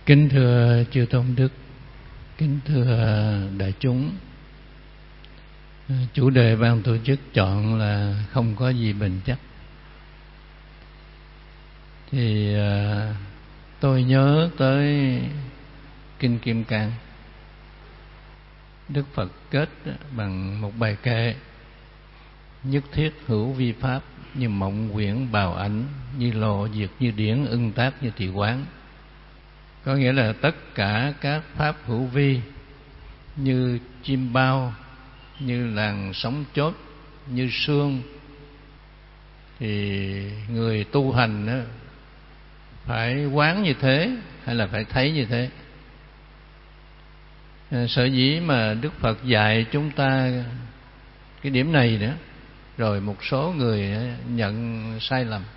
Kính thưa chư tôn đức, kính thưa đại chúng, chủ đề ban tổ chức chọn là không có gì bền chắc. Thì tôi nhớ tới Kinh Kim Cang. Đức Phật kết bằng một bài kệ: nhất thiết hữu vi pháp, như mộng quyển bào ảnh, như lộ diệt như điển, ưng tác như thị quán. Có nghĩa là tất cả các pháp hữu vi, như chim bao, như làn sóng chốt, như sương, thì người tu hành phải quán như thế hay là phải thấy như thế. Sở dĩ mà Đức Phật dạy chúng ta cái điểm này nữa, rồi một số người nhận sai lầm,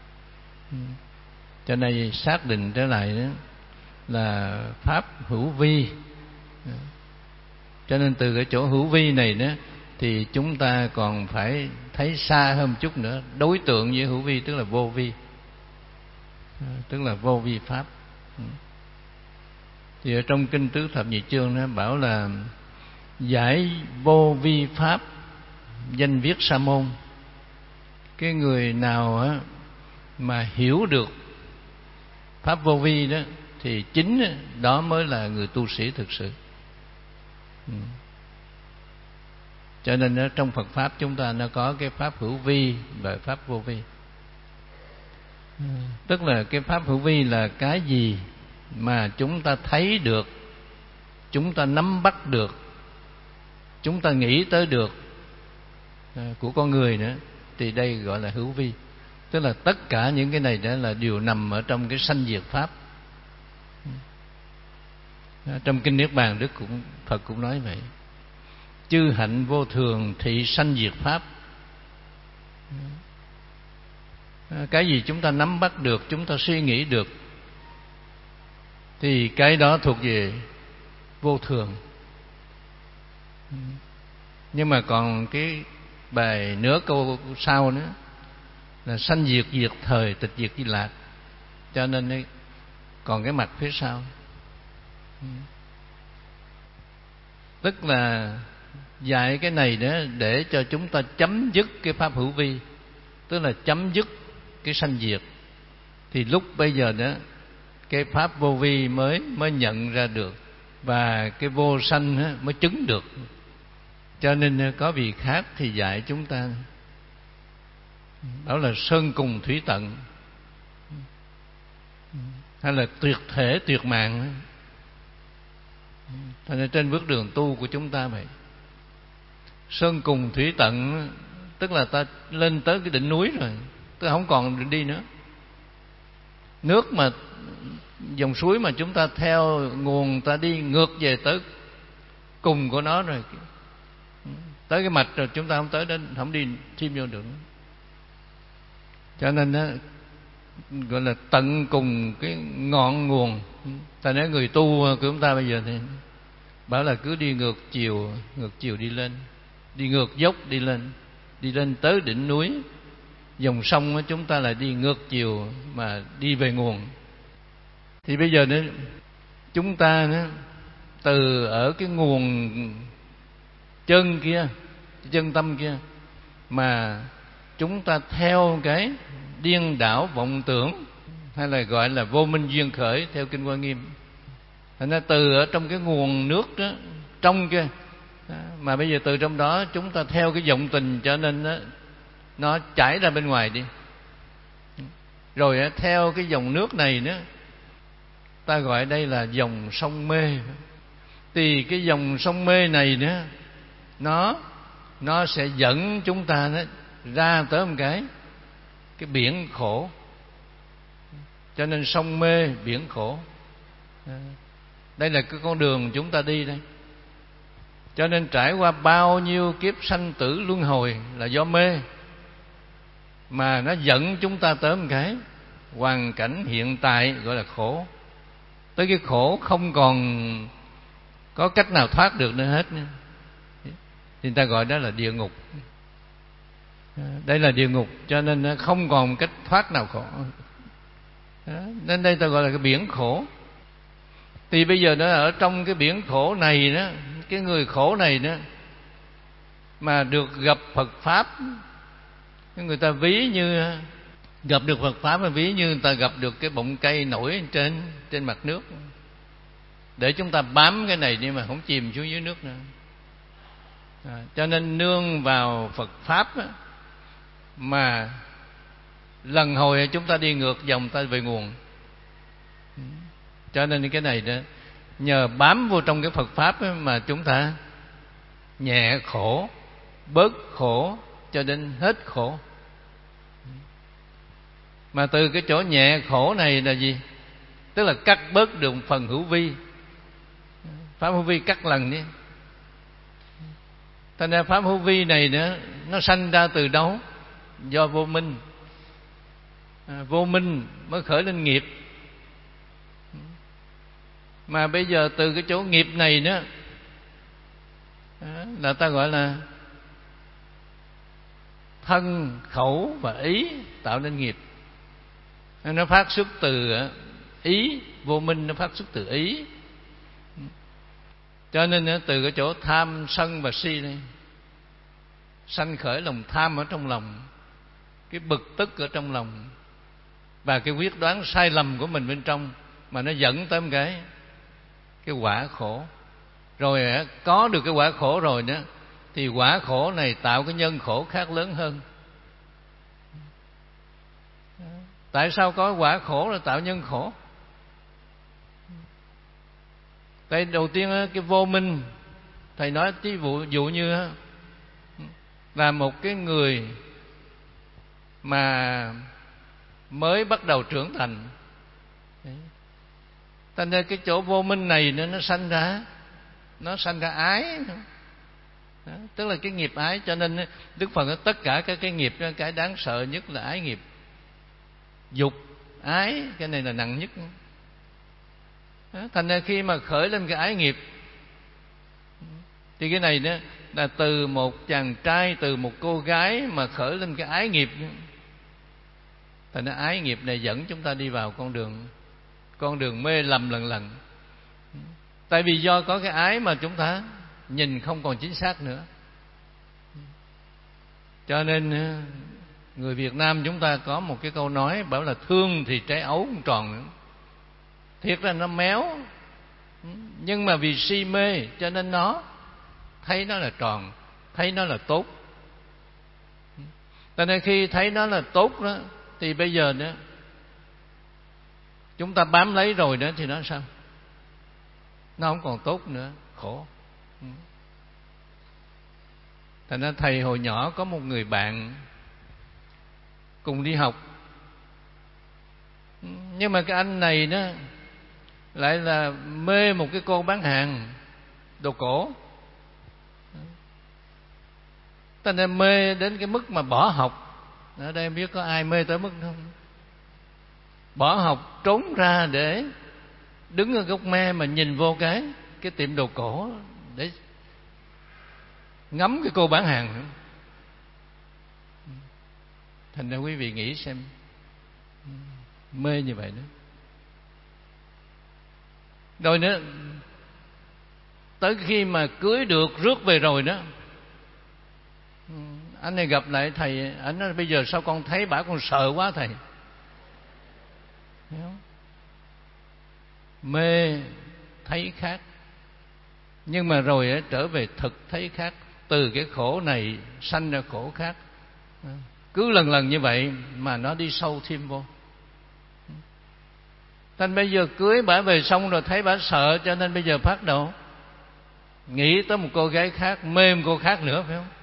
cho nên xác định trở lại đó là pháp hữu vi. Cho nên từ cái chỗ hữu vi này đó thì chúng ta còn phải thấy xa hơn một chút nữa. Đối tượng với hữu vi tức là vô vi, tức là vô vi pháp. Thì ở trong Kinh Tứ Thập Nhị Chương nó bảo là giải vô vi pháp, danh viết sa môn. Cái người nào mà hiểu được pháp vô vi đó thì chính đó mới là người tu sĩ thực sự. Cho nên trong Phật pháp chúng ta nó có cái pháp hữu vi và pháp vô vi. Tức là cái pháp hữu vi là cái gì mà chúng ta thấy được, chúng ta nắm bắt được, chúng ta nghĩ tới được của con người nữa, thì đây gọi là hữu vi. Tức là tất cả những cái này đó là đều nằm ở trong cái sanh diệt pháp. Trong Kinh Niết Bàn Phật cũng nói vậy: chư hạnh vô thường thị sanh diệt pháp. Cái gì chúng ta nắm bắt được, chúng ta suy nghĩ được, thì cái đó thuộc về vô thường. Nhưng mà còn cái bài nửa câu sau nữa là sanh diệt diệt thời, tịch diệt di lạc. Cho nên còn cái mặt phía sau, tức là dạy cái này đó để cho chúng ta chấm dứt cái pháp hữu vi, tức là chấm dứt cái sanh diệt. Thì lúc bây giờ đó cái pháp vô vi mới nhận ra được, và cái vô sanh mới chứng được. Cho nên có vị khác thì dạy chúng ta đó là sơn cùng thủy tận, hay là tuyệt thể tuyệt mạng. Thành ra trên bước đường tu của chúng ta vậy, sơn cùng thủy tận tức là ta lên tới cái đỉnh núi rồi, tức là không còn đi nữa. Nước mà dòng suối mà chúng ta theo nguồn, ta đi ngược về tới cùng của nó rồi, tới cái mạch rồi, chúng ta không tới đến, không đi thêm vô được nữa. Cho nên đó, gọi là tận cùng cái ngọn nguồn. Ta nói người tu của chúng ta bây giờ thì bảo là cứ đi ngược chiều đi lên, đi ngược dốc đi lên tới đỉnh núi. Dòng sông chúng ta lại đi ngược chiều mà đi về nguồn. Thì bây giờ nữa chúng ta nữa, từ ở cái nguồn chân kia, chân tâm kia, mà chúng ta theo cái điên đảo vọng tưởng, hay là gọi là vô minh duyên khởi theo Kinh Hoa Nghiêm. Thành ra từ ở trong cái nguồn nước đó, trong kia, mà bây giờ từ trong đó chúng ta theo cái vọng tình, cho nên đó, nó chảy ra bên ngoài đi. Rồi theo cái dòng nước này nữa, ta gọi đây là dòng sông mê. Thì cái dòng sông mê này nữa, nó sẽ dẫn chúng ta đó ra tới một cái biển khổ. Cho nên sông mê biển khổ, đây là cái con đường chúng ta đi đây. Cho nên trải qua bao nhiêu kiếp sanh tử luân hồi là do mê, mà nó dẫn chúng ta tới một cái hoàn cảnh hiện tại gọi là khổ. Tới cái khổ không còn có cách nào thoát được nữa hết. Thì người ta gọi đó là địa ngục. Đây là địa ngục, cho nên không còn cách thoát nào khổ. Nên đây ta gọi là cái biển khổ. Thì bây giờ nó ở trong cái biển khổ này đó, cái người khổ này đó mà được gặp Phật Pháp, người ta ví như gặp được Phật Pháp, mà ví như người ta gặp được cái bọng cây nổi trên mặt nước, để chúng ta bám cái này nhưng mà không chìm xuống dưới nước nữa. Cho nên nương vào Phật Pháp á, mà lần hồi chúng ta đi ngược dòng ta về nguồn. Cho nên cái này đó, nhờ bám vô trong cái Phật Pháp á, mà chúng ta nhẹ khổ, bớt khổ cho đến hết khổ. Mà từ cái chỗ nhẹ khổ này là gì? Tức là cắt bớt được phần hữu vi. Pháp hữu vi cắt lần đi. Thành ra pháp hữu vi này nữa, nó sanh ra từ đâu? Do vô minh. Vô minh mới khởi lên nghiệp. Mà bây giờ từ cái chỗ nghiệp này nữa là ta gọi là thân, khẩu và ý tạo nên nghiệp. Nó phát xuất từ ý, vô minh nó phát xuất từ ý. Cho nên từ cái chỗ tham, sân và si này sanh khởi lòng tham ở trong lòng, cái bực tức ở trong lòng, và cái quyết đoán sai lầm của mình bên trong, mà nó dẫn tới một cái quả khổ. Rồi có được cái quả khổ rồi đó, thì quả khổ này tạo cái nhân khổ khác lớn hơn. Tại sao có quả khổ là tạo nhân khổ? Tại đầu tiên cái vô minh, thầy nói ví dụ như là một cái người mà mới bắt đầu trưởng thành, thành ra cái chỗ vô minh này nó sanh ra ái. Đó, tức là cái nghiệp ái. Cho nên Đức Phật nói tất cả các cái nghiệp, cái đáng sợ nhất là ái nghiệp. Dục, ái, cái này là nặng nhất. Đó, thành ra khi mà khởi lên cái ái nghiệp, thì cái này đó là từ một chàng trai, từ một cô gái mà khởi lên cái ái nghiệp. Thành ra ái nghiệp này dẫn chúng ta đi vào con đường mê lầm lần lần. Tại vì do có cái ái mà chúng ta nhìn không còn chính xác nữa. Cho nên người Việt Nam chúng ta có một cái câu nói bảo là thương thì trái ấu không tròn nữa. Thiệt ra nó méo, nhưng mà vì si mê cho nên nó thấy nó là tròn, thấy nó là tốt. Cho nên khi thấy nó là tốt đó, thì bây giờ đó chúng ta bám lấy rồi đó, thì nó sao? Nó không còn tốt nữa, khổ. Thành ra thầy hồi nhỏ có một người bạn cùng đi học, nhưng mà cái anh này đó lại là mê một cái cô bán hàng đồ cổ. Thành ra mê đến cái mức mà bỏ học. Ở đây em biết có ai mê tới mức không? Bỏ học trốn ra để đứng ở gốc me mà nhìn vô cái tiệm đồ cổ để ngắm cái cô bán hàng. Thành ra quý vị nghĩ xem, mê như vậy đó. Rồi nữa, tới khi mà cưới được, rước về rồi đó, anh này gặp lại thầy, anh nói bây giờ sao con thấy bả con sợ quá thầy. Mê thấy khác, nhưng mà rồi trở về thực thấy khác. Từ cái khổ này sanh ra khổ khác. Cứ lần lần như vậy mà nó đi sâu thêm vô. Thành bây giờ cưới bả về xong rồi thấy bả sợ, cho nên bây giờ phát đầu nghĩ tới một cô gái khác, mê một cô khác nữa, phải không?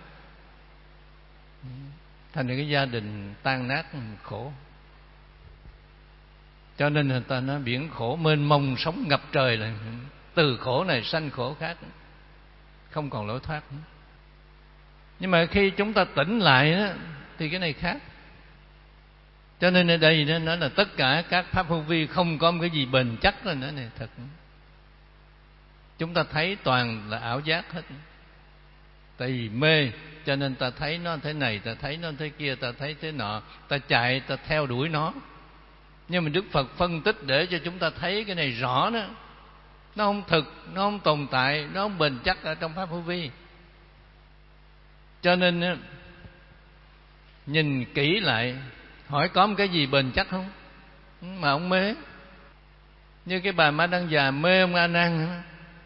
Thành ra cái gia đình tan nát khổ. Cho nên người ta nói biển khổ mênh mông sóng ngập trời, là từ khổ này sanh khổ khác, không còn lối thoát nữa. Nhưng mà khi chúng ta tỉnh lại đó, thì cái này khác. Cho nên ở đây nó nói là tất cả các pháp hữu vi không có một cái gì bền chắc nữa này, thật. Chúng ta thấy toàn là ảo giác hết. Tại vì mê cho nên ta thấy nó thế này, ta thấy nó thế kia, ta thấy thế nọ, ta chạy, ta theo đuổi nó. Nhưng mà Đức Phật phân tích để cho chúng ta thấy cái này rõ đó, nó không thực, nó không tồn tại, nó không bền chắc ở trong pháp hữu vi. Cho nên nhìn kỹ lại, hỏi có một cái gì bền chắc không mà ông mê. Như cái bà Ma Đăng Già mê ông A Nan,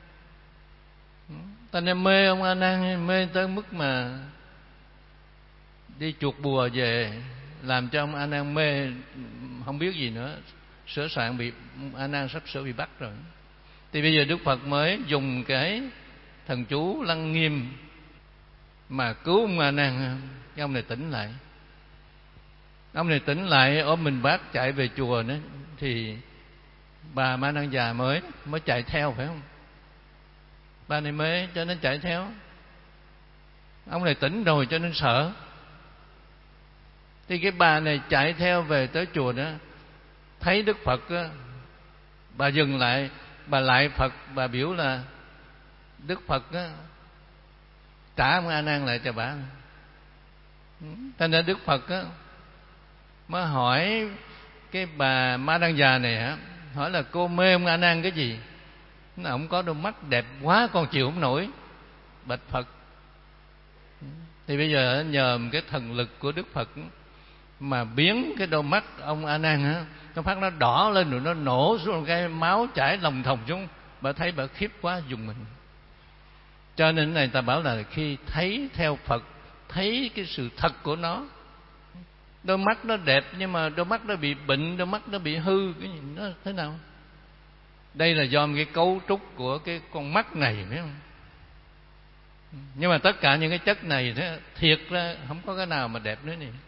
ta nên mê ông A Nan, mê tới mức mà đi chuột bùa về làm cho ông A Nan mê không biết gì nữa, sửa soạn bị A Nan sắp sửa bị bắt rồi. Thì bây giờ Đức Phật mới dùng cái thần chú Lăng Nghiêm mà cứu ông A Nan. Cái ông này tỉnh lại, ông này tỉnh lại ôm mình bác chạy về chùa nữa. Thì bà Ma Đăng Già mới chạy theo, phải không? Bà này mê cho nên chạy theo. Ông này tỉnh rồi cho nên sợ. Thì cái bà này chạy theo về tới chùa đó, thấy Đức Phật đó, bà dừng lại, bà lại Phật, bà biểu là Đức Phật đó, trả ông A Nan lại cho bà. Thành ra Đức Phật đó, mới hỏi cái bà Ma Đăng Già này hả, hỏi là cô mê ông A Nan cái gì? Nó ông có đôi mắt đẹp quá con chịu không nổi. Bạch Phật. Thì bây giờ nhờ cái thần lực của Đức Phật mà biến cái đôi mắt ông A Nan á, nó phát nó đỏ lên rồi nó nổ xuống, cái máu chảy lòng thòng xuống. Bà thấy bà khiếp quá dùng mình. Cho nên này ta bảo là khi thấy theo Phật, thấy cái sự thật của nó. Đôi mắt nó đẹp nhưng mà đôi mắt nó bị bệnh, đôi mắt nó bị hư, cái gì nó thế nào? Đây là do cái cấu trúc của cái con mắt này, phải không? Nhưng mà tất cả những cái chất này thiệt ra không có cái nào mà đẹp nữa nè.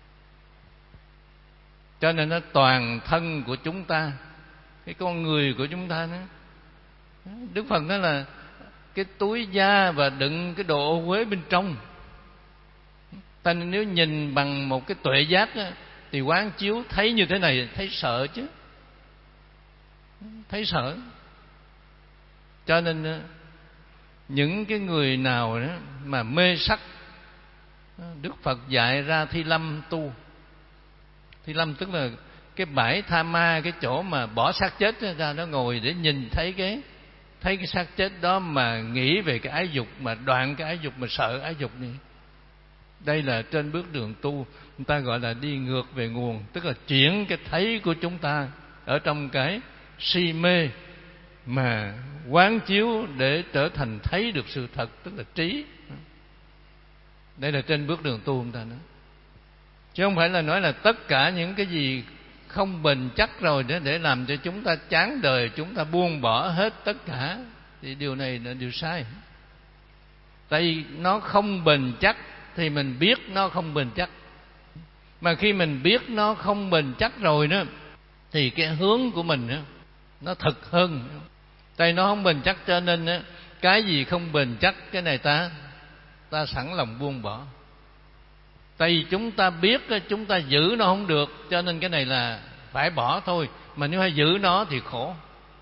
Cho nên nó toàn thân của chúng ta, cái con người của chúng ta nữa. Đức Phật nói là cái túi da và đựng cái đồ ô uế bên trong. Ta nên nếu nhìn bằng một cái tuệ giác á, thì quán chiếu thấy như thế này, thấy sợ chứ, thấy sợ. Cho nên những cái người nào đó mà mê sắc, Đức Phật dạy ra Thi Lâm tu. Thi Lâm tức là cái bãi tha ma, cái chỗ mà bỏ xác chết ra đó ngồi để nhìn thấy cái xác chết đó mà nghĩ về cái ái dục, mà đoạn cái ái dục, mà sợ ái dục này. Đây là trên bước đường tu, người ta gọi là đi ngược về nguồn, tức là chuyển cái thấy của chúng ta ở trong cái si mê mà quán chiếu để trở thành thấy được sự thật, tức là trí. Đây là trên bước đường tu người ta nói. Chứ không phải là nói là tất cả những cái gì không bền chắc rồi để làm cho chúng ta chán đời, chúng ta buông bỏ hết tất cả. Thì điều này là điều sai. Tại vì nó không bền chắc thì mình biết nó không bền chắc. Mà khi mình biết nó không bền chắc rồi đó, thì cái hướng của mình đó, nó thực hơn. Tại nó không bền chắc cho nên đó, cái gì không bền chắc cái này ta sẵn lòng buông bỏ. Tại vì chúng ta biết chúng ta giữ nó không được, cho nên cái này là phải bỏ thôi. Mà nếu hay giữ nó thì khổ.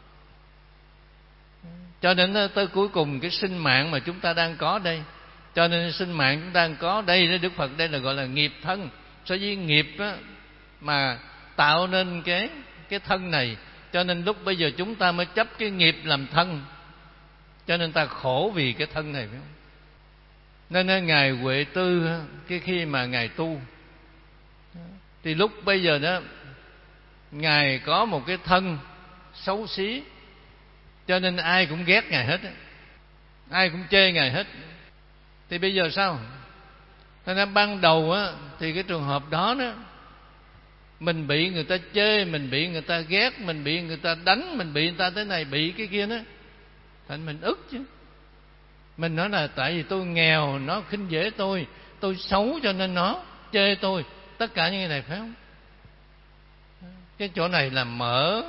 Cho nên tới cuối cùng cái sinh mạng mà chúng ta đang có đây, cho nên sinh mạng chúng ta đang có đây, Đức Phật đây là gọi là nghiệp thân. So với nghiệp á, mà tạo nên cái thân này, cho nên lúc bây giờ chúng ta mới chấp cái nghiệp làm thân, cho nên ta khổ vì cái thân này, phải không? Nên Ngài Huệ Tư cái khi mà Ngài tu thì lúc bây giờ đó Ngài có một cái thân xấu xí, cho nên ai cũng ghét Ngài hết, ai cũng chê Ngài hết. Thì bây giờ sao? Thế nên ban đầu á, thì cái trường hợp đó đó, mình bị người ta chê, mình bị người ta ghét, mình bị người ta đánh, mình bị người ta thế này, bị cái kia đó, thành mình ức chứ. Mình nói là tại vì tôi nghèo, nó khinh dễ tôi xấu cho nên nó chê tôi. Tất cả những cái này phải không? Cái chỗ này là mở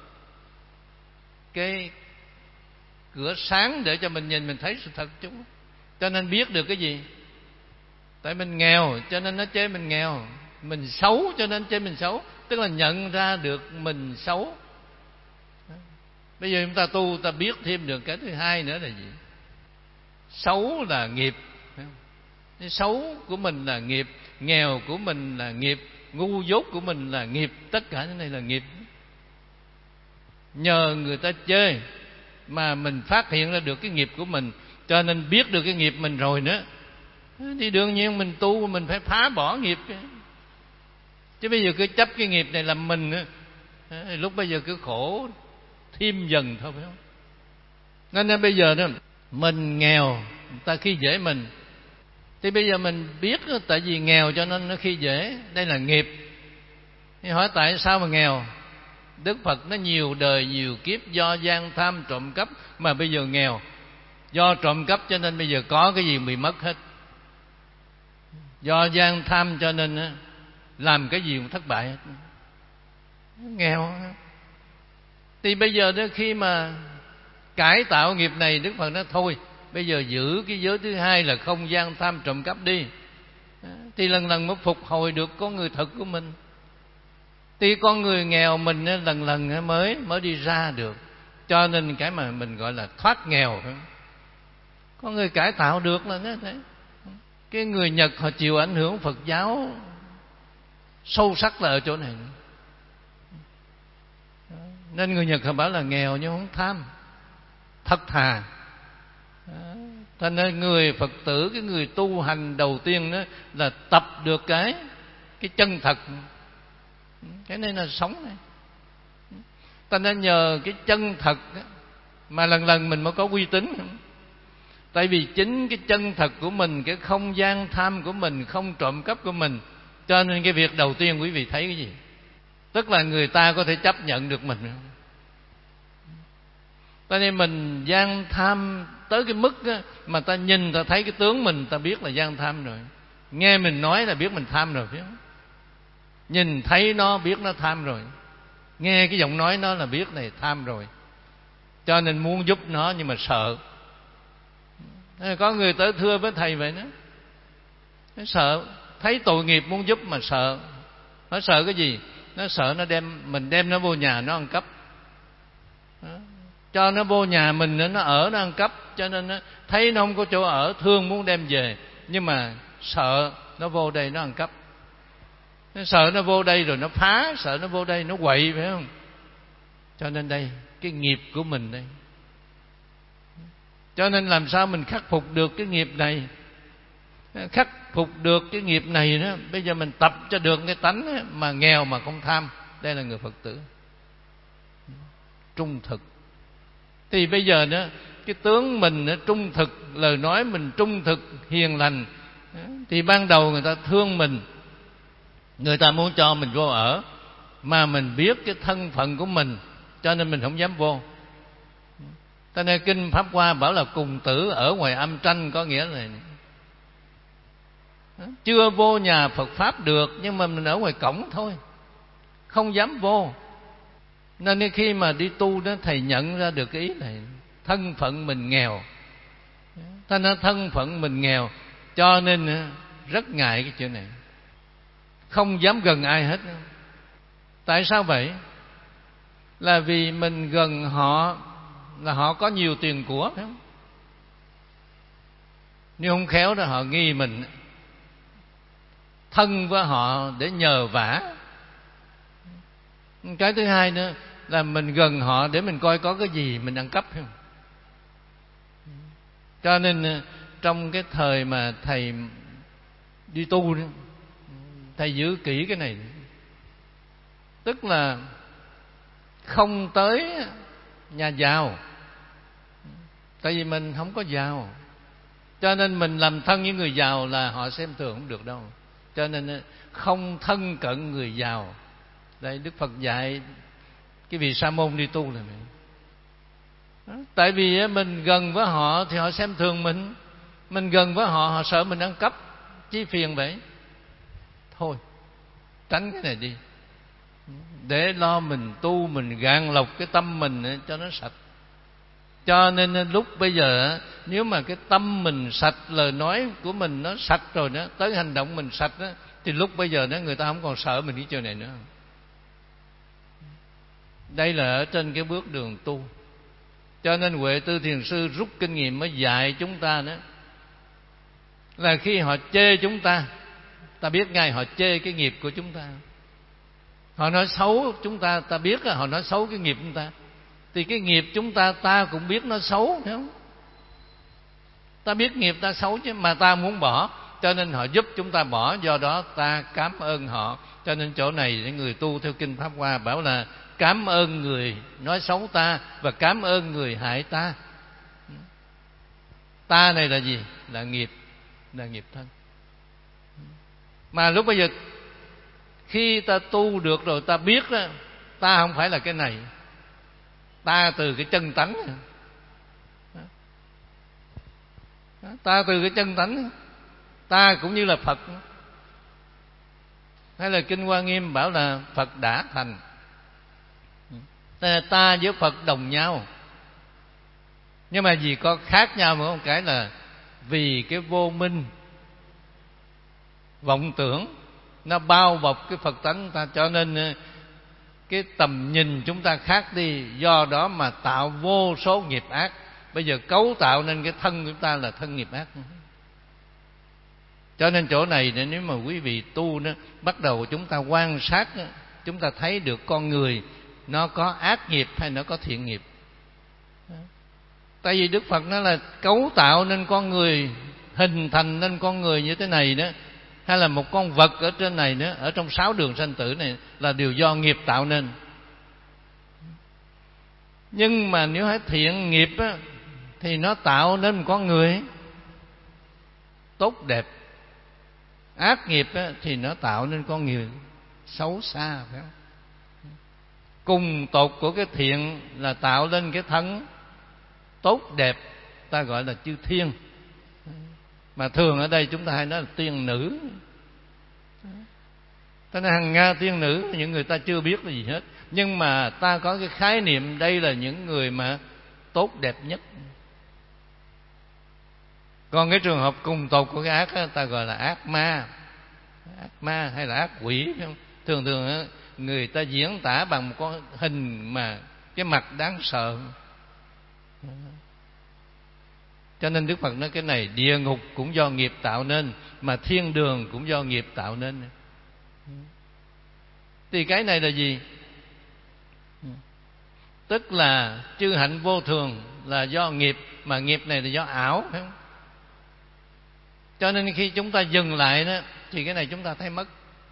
cái cửa sáng để cho mình nhìn, mình thấy sự thật chúng. Cho nên biết được cái gì? Tại mình nghèo cho nên nó chê mình nghèo, mình xấu cho nên chê mình xấu, tức là nhận ra được mình xấu. Bây giờ chúng ta tu, ta biết thêm được cái thứ hai nữa là gì? Xấu là nghiệp. Cái xấu của mình là nghiệp, nghèo của mình là nghiệp, ngu dốt của mình là nghiệp. Tất cả những này là nghiệp. Nhờ người ta chê mà mình phát hiện ra được cái nghiệp của mình, cho nên biết được cái nghiệp mình rồi nữa, thì đương nhiên mình tu mình phải phá bỏ nghiệp. Chứ bây giờ cứ chấp cái nghiệp này làm mình á, lúc bây giờ cứ khổ thêm dần thôi, phải không? Nên bây giờ đó mình nghèo, người ta khi dễ mình, thì bây giờ mình biết đó, tại vì nghèo cho nên nó khi dễ, đây là nghiệp. thì hỏi tại sao mà nghèo? Đức Phật nó nhiều đời nhiều kiếp do gian tham trộm cắp mà bây giờ nghèo. Do trộm cắp cho nên bây giờ có cái gì bị mất hết. Do gian tham cho nên làm cái gì cũng thất bại hết. Nghèo. Thì bây giờ đó khi mà cải tạo nghiệp này, Đức Phật nói thôi, bây giờ giữ cái giới thứ hai là không gian tham trộm cắp đi, thì lần lần mới phục hồi được con người thật của mình. Thì con người nghèo mình lần lần mới đi ra được. Cho nên cái mà mình gọi là thoát nghèo, con người cải tạo được là thế. Cái người Nhật họ chịu ảnh hưởng Phật giáo sâu sắc là ở chỗ này. Nên người Nhật họ bảo là nghèo nhưng không tham, thật thà. Cho nên người Phật tử, cái người tu hành đầu tiên đó là tập được cái chân thật. Cái này là sống này. Ta nên nhờ cái chân thật mà lần lần mình mới có uy tín. Tại vì chính cái chân thật của mình, cái không gian tham của mình, không trộm cắp của mình, cho nên cái việc đầu tiên quý vị thấy cái gì? Tức là người ta có thể chấp nhận được mình. Cho nên mình gian tham tới cái mức mà ta nhìn ta thấy cái tướng mình, ta biết là gian tham rồi. Nghe mình nói là biết mình tham rồi, phải không? Nhìn thấy nó biết nó tham rồi. Nghe cái giọng nói nó là biết này tham rồi. Cho nên muốn giúp nó nhưng mà sợ. Có người tới thưa với thầy vậy đó, nó sợ, thấy tội nghiệp muốn giúp mà sợ. Nó sợ cái gì? Nó sợ mình đem nó vô nhà nó ăn cắp. Cho nó vô nhà mình nó ở nó ăn cắp, cho nên nó thấy nó không có chỗ ở, thương muốn đem về, nhưng mà sợ nó vô đây nó ăn cắp. Nó sợ nó vô đây rồi nó phá, sợ nó vô đây nó quậy, phải không? Cho nên đây cái nghiệp của mình đây. Cho nên làm sao mình khắc phục được cái nghiệp này? Khắc phục được cái nghiệp này đó, bây giờ mình tập cho được cái tánh mà nghèo mà không tham. Đây là người Phật tử trung thực. Thì bây giờ đó cái tướng mình nó trung thực, lời nói mình trung thực hiền lành, thì ban đầu người ta thương mình, người ta muốn cho mình vô ở, mà mình biết cái thân phận của mình cho nên mình không dám vô. Cho nên kinh Pháp Hoa bảo là cùng tử ở ngoài âm tranh, có nghĩa là chưa vô nhà Phật Pháp được, nhưng mà mình ở ngoài cổng thôi, không dám vô. Nên khi mà đi tu đó, thầy nhận ra được cái ý này. Thân phận mình nghèo, thế nên thân phận mình nghèo, cho nên rất ngại cái chuyện này, không dám gần ai hết. Tại sao vậy? Là vì mình gần họ là họ có nhiều tiền của, phải không? Nếu không khéo đó họ nghi mình thân với họ để nhờ vả. Cái thứ hai nữa là mình gần họ để mình coi có cái gì mình ăn cắp, phải không? Cho nên trong cái thời mà thầy đi tu đó, thầy giữ kỹ cái này. Tức là không tới nhà giàu, tại vì mình không có giàu, cho nên mình làm thân với người giàu là họ xem thường không được đâu. Cho nên không thân cận người giàu. Đây Đức Phật dạy cái vị sa môn đi tu là vậy. Tại vì mình gần với họ thì họ xem thường mình gần với họ, họ sợ mình ăn cắp, chí phiền vậy. Thôi tránh cái này đi, để lo mình tu, mình gạn lọc cái tâm mình cho nó sạch. Cho nên lúc bây giờ nếu mà cái tâm mình sạch, lời nói của mình nó sạch rồi đó, tới hành động mình sạch đó, thì lúc bây giờ đó người ta không còn sợ mình cái chuyện này nữa. Đây là ở trên cái bước đường tu. Cho nên Huệ Tư Thiền Sư rút kinh nghiệm mới dạy chúng ta đó, là khi họ chê chúng ta, ta biết ngay họ chê cái nghiệp của chúng ta. Họ nói xấu chúng ta, ta biết là họ nói xấu cái nghiệp chúng ta. Thì cái nghiệp chúng ta cũng biết nó xấu, phải không? Ta biết nghiệp ta xấu chứ, mà ta muốn bỏ, cho nên họ giúp chúng ta bỏ, do đó ta cảm ơn họ. Cho nên chỗ này những người tu theo kinh Pháp Hoa bảo là cảm ơn người nói xấu ta và cảm ơn người hại ta. Ta này là gì? Là nghiệp thân. Mà lúc bây giờ khi ta tu được rồi, ta biết đó, ta không phải là cái này, ta từ cái chân tánh. Ta từ cái chân tánh, ta cũng như là Phật. Hay là kinh Hoa Nghiêm bảo là Phật đã thành. Ta với Phật đồng nhau, nhưng mà vì có khác nhau mà không, cái là vì cái vô minh vọng tưởng nó bao bọc cái Phật tánh ta, cho nên cái tầm nhìn chúng ta khác đi, do đó mà tạo vô số nghiệp ác. Bây giờ cấu tạo nên cái thân của chúng ta là thân nghiệp ác. Cho nên chỗ này nếu mà quý vị tu đó, bắt đầu chúng ta quan sát, chúng ta thấy được con người nó có ác nghiệp hay nó có thiện nghiệp. Tại vì Đức Phật nói là cấu tạo nên con người, hình thành nên con người như thế này đó, hay là một con vật ở trên này nữa, ở trong 6 đường sanh tử này, là đều do nghiệp tạo nên. Nhưng mà nếu hỏi thiện nghiệp á, thì nó tạo nên một con người tốt đẹp. Ác nghiệp á, thì nó tạo nên con người xấu xa, phải không? Cùng tột của cái thiện là tạo lên cái thân tốt đẹp, ta gọi là chư thiên. Mà thường ở đây chúng ta hay nói là tiên nữ. Ta nói hằng Nga tiên nữ, những người ta chưa biết là gì hết, nhưng mà ta có cái khái niệm đây là những người mà tốt đẹp nhất. Còn cái trường hợp cùng tột của cái ác đó, ta gọi là ác ma. Ác ma hay là ác quỷ, phải không? Thường thường người ta diễn tả bằng một con hình mà cái mặt đáng sợ. Cho nên Đức Phật nói cái này địa ngục cũng do nghiệp tạo nên, mà thiên đường cũng do nghiệp tạo nên. Thì cái này là gì? Tức là chư hạnh vô thường là do nghiệp, mà nghiệp này là do ảo, phải không? Cho nên khi chúng ta dừng lại đó, thì cái này chúng ta thấy mất.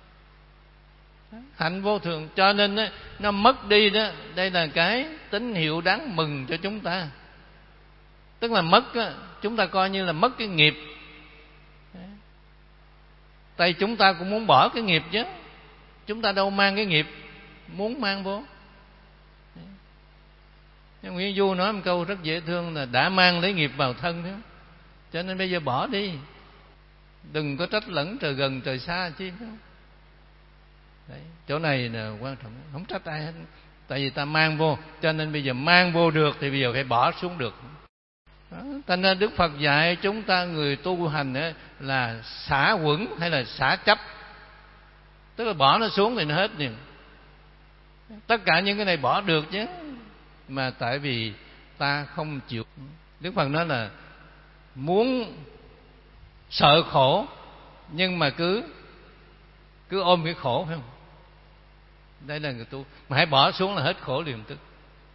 Hạnh vô thường, cho nên đó, nó mất đi đó. Đây là cái tín hiệu đáng mừng cho chúng ta. Tức là mất đó, chúng ta coi như là mất cái nghiệp. Tại chúng ta cũng muốn bỏ cái nghiệp chứ, chúng ta đâu mang cái nghiệp muốn mang vô. Nguyễn Du nói một câu rất dễ thương là đã mang lấy nghiệp vào thân đó. Cho nên bây giờ bỏ đi, đừng có trách lẫn trời gần trời xa chứ. Đấy, chỗ này là quan trọng, không trách ai hết. Tại vì ta mang vô, cho nên bây giờ mang vô được thì bây giờ phải bỏ xuống được. Thành ra Đức Phật dạy chúng ta người tu hành ấy, là xả quẩn hay là xả chấp. Tức là bỏ nó xuống thì nó hết liền. Tất cả những cái này bỏ được chứ, mà tại vì ta không chịu. Đức Phật nói là muốn sợ khổ, nhưng mà cứ ôm cái khổ, phải không? Đây là người tu, mà hãy bỏ xuống là hết khổ liền tức.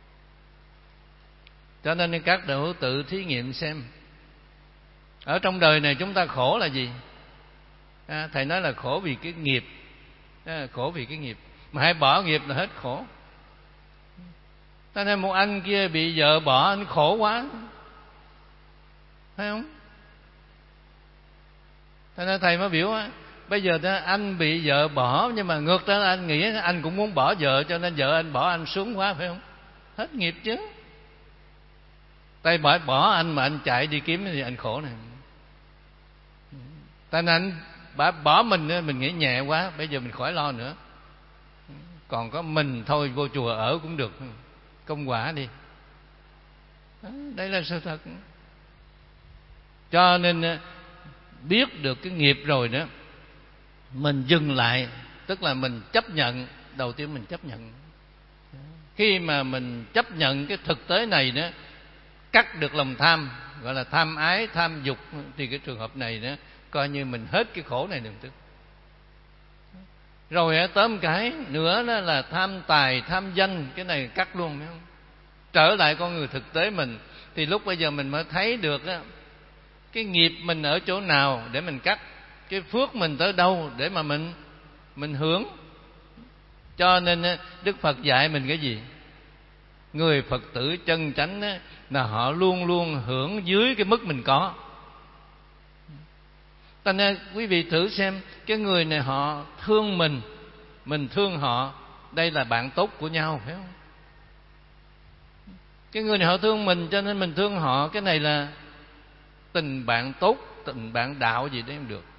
Cho nên các đạo hữu tự thí nghiệm xem, ở trong đời này chúng ta khổ là gì? Thầy nói là khổ vì cái nghiệp, khổ vì cái nghiệp, mà hãy bỏ nghiệp là hết khổ. Ta nói một anh kia bị vợ bỏ, anh khổ quá, phải không? Ta nói thầy mới biểu á, bây giờ anh bị vợ bỏ, nhưng mà ngược ra anh nghĩ anh cũng muốn bỏ vợ, cho nên vợ anh bỏ anh sướng quá, phải không? Hết nghiệp chứ. Tay bỏ anh mà anh chạy đi kiếm thì anh khổ này. Tại nên anh bỏ mình nghĩ nhẹ quá, bây giờ mình khỏi lo nữa. Còn có mình thôi, vô chùa ở cũng được, công quả đi. Đây là sự thật. Cho nên biết được cái nghiệp rồi đó, mình dừng lại, tức là mình chấp nhận. Đầu tiên mình chấp nhận. Khi mà mình chấp nhận cái thực tế này đó, cắt được lòng tham, gọi là tham ái, tham dục, thì cái trường hợp này đó coi như mình hết cái khổ này được. Rồi tóm cái nữa đó là tham tài, tham danh, cái này cắt luôn, phải không? trở lại con người thực tế mình, thì lúc bây giờ mình mới thấy được á, cái nghiệp mình ở chỗ nào để mình cắt, cái phước mình tới đâu để mà mình hưởng. Cho nên Đức Phật dạy mình cái gì? Người Phật tử chân chánh là họ luôn luôn hưởng dưới cái mức mình có. Cho nên quý vị thử xem, cái người này họ thương mình thương họ, đây là bạn tốt của nhau, phải không? Cái người này họ thương mình cho nên mình thương họ, cái này là tình bạn tốt, tình bạn đạo gì đấy không được.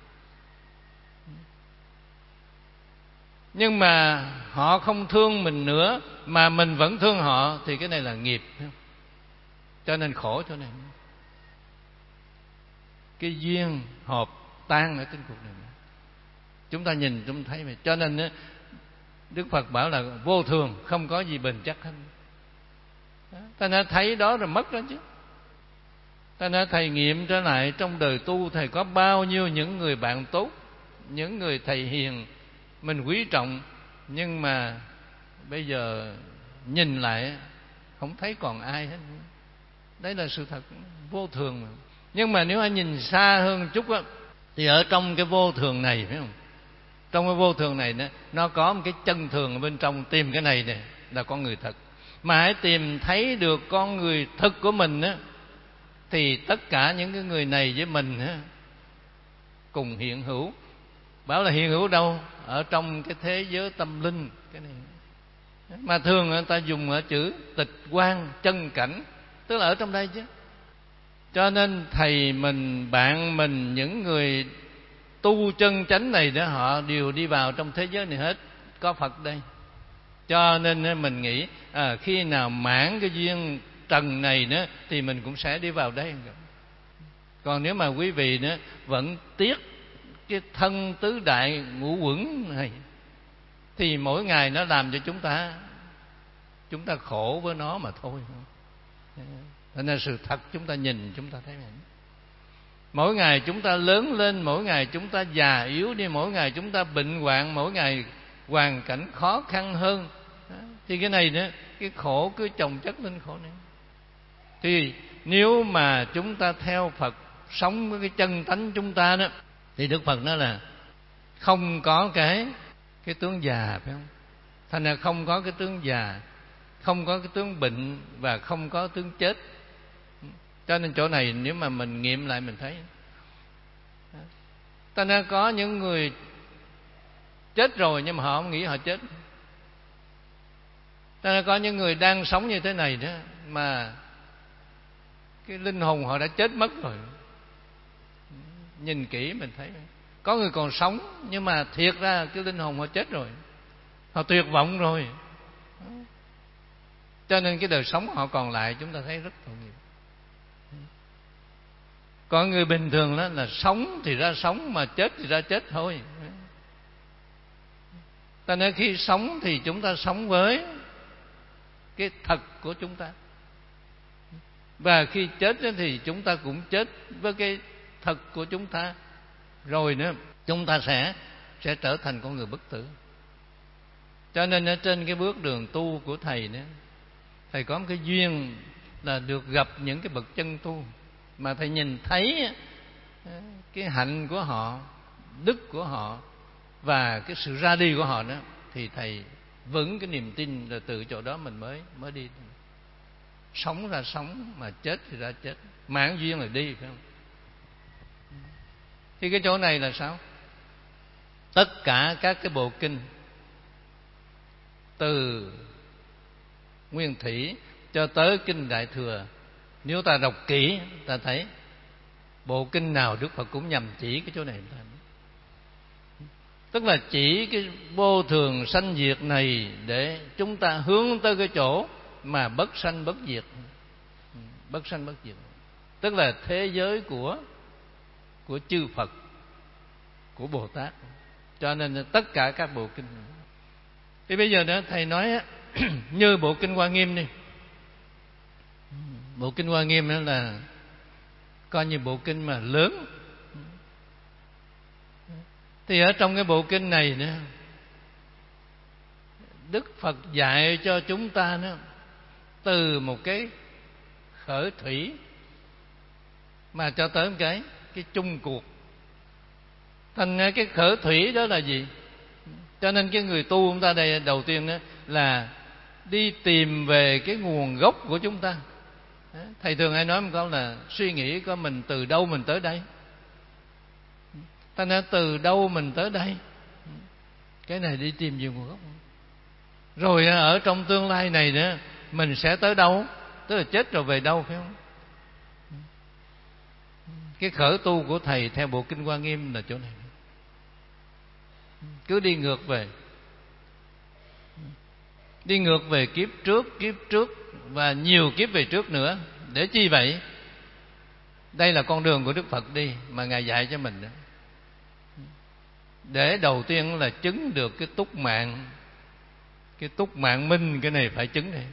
Nhưng mà họ không thương mình nữa mà mình vẫn thương họ thì cái này là nghiệp, phải không? Cho nên khổ chỗ này. Cái duyên hợp tan ở trên cuộc đời này, chúng ta nhìn chúng ta thấy vậy. Cho nên Đức Phật bảo là vô thường, không có gì bền chắc hết. Ta đã thấy đó rồi mất đó chứ. Ta đã thầy nghiệm trở lại trong đời tu, thầy có bao nhiêu những người bạn tốt, những người thầy hiền mình quý trọng, nhưng mà bây giờ nhìn lại không thấy còn ai hết. Đấy là sự thật vô thường mà. Nhưng mà nếu anh nhìn xa hơn chút á, thì ở trong cái vô thường này, phải không? Trong cái vô thường này nó có một cái chân thường ở bên trong. Tìm cái này nè là con người thật. Mà hãy tìm thấy được con người thực của mình á, thì tất cả những cái người này với mình á cùng hiện hữu. Bảo là hiện hữu đâu? Ở trong cái thế giới tâm linh cái này. Mà thường người ta dùng ở chữ tịch quan chân cảnh, tức là ở trong đây chứ. Cho nên thầy mình, bạn mình, những người tu chân chánh này đó, họ đều đi vào trong thế giới này hết. Có Phật đây. Cho nên mình nghĩ khi nào mãn cái duyên trần này nữa thì mình cũng sẽ đi vào đây. Còn nếu mà quý vị nữa vẫn tiếc cái thân tứ đại ngũ quẩn này, thì mỗi ngày nó làm cho chúng ta khổ với nó mà thôi. Thế nên sự thật chúng ta nhìn chúng ta thấy vậy. Mỗi ngày chúng ta lớn lên, mỗi ngày chúng ta già yếu đi, mỗi ngày chúng ta bệnh hoạn, mỗi ngày hoàn cảnh khó khăn hơn. Thì cái này nữa, cái khổ cứ chồng chất lên khổ này. Thì nếu mà chúng ta theo Phật, sống với cái chân tánh chúng ta đó, thì Đức Phật nói là không có cái tướng già, phải không? Thành ra không có cái tướng già, không có cái tướng bệnh và không có tướng chết. Cho nên chỗ này nếu mà mình nghiệm lại mình thấy, ta nên có những người chết rồi nhưng mà họ không nghĩ họ chết. Ta nên có những người đang sống như thế này đó mà cái linh hồn họ đã chết mất rồi. Nhìn kỹ mình thấy có người còn sống nhưng mà thiệt ra cái linh hồn họ chết rồi, họ tuyệt vọng rồi. Cho nên cái đời sống họ còn lại chúng ta thấy rất tội nghiệp. Còn người bình thường đó là sống thì ra sống, mà chết thì ra chết thôi. Ta nói khi sống thì chúng ta sống với cái thật của chúng ta, và khi chết thì chúng ta cũng chết với cái thật của chúng ta. Rồi nữa chúng ta sẽ trở thành con người bất tử. Cho nên ở trên cái bước đường tu của thầy nữa, thầy có một cái duyên là được gặp những cái bậc chân tu mà thầy nhìn thấy cái hạnh của họ, đức của họ và cái sự ra đi của họ đó, thì thầy vững cái niềm tin là từ chỗ đó mình mới đi. Sống ra sống, mà chết thì ra chết, mãn duyên là đi, phải không? Thì cái chỗ này là sao? Tất cả các cái bộ kinh từ Nguyên Thủy cho tới kinh Đại Thừa, nếu ta đọc kỹ ta thấy bộ kinh nào Đức Phật cũng nhằm chỉ cái chỗ này. Tức là chỉ cái vô thường sanh diệt này để chúng ta hướng tới cái chỗ mà bất sanh bất diệt. Bất sanh bất diệt tức là thế giới của chư Phật, của Bồ Tát. Cho nên tất cả các bộ kinh. Thì bây giờ đó thầy nói như bộ kinh Hoa Nghiêm đi. Bộ kinh Hoa Nghiêm đó là coi như bộ kinh mà lớn. Thì ở trong cái bộ kinh này nữa, Đức Phật dạy cho chúng ta đó từ một cái khởi thủy mà cho tới cái chung cuộc. Thành cái khởi thủy đó là gì? Cho nên cái người tu chúng ta đây đầu tiên đó là đi tìm về cái nguồn gốc của chúng ta. Thầy thường hay nói một câu là suy nghĩ coi mình từ đâu mình tới đây. Ta nói từ đâu mình tới đây, cái này đi tìm về nguồn gốc. Rồi ở trong tương lai này nữa mình sẽ tới đâu, tức là chết rồi về đâu, phải không? Cái khởi tu của thầy theo bộ Kinh Hoa Nghiêm là chỗ này. Cứ đi ngược về, đi ngược về kiếp trước và nhiều kiếp về trước nữa. Để chi vậy? Đây là con đường của Đức Phật đi mà Ngài dạy cho mình đó. Để đầu tiên là chứng được cái túc mạng, cái túc mạng minh, cái này phải chứng đây.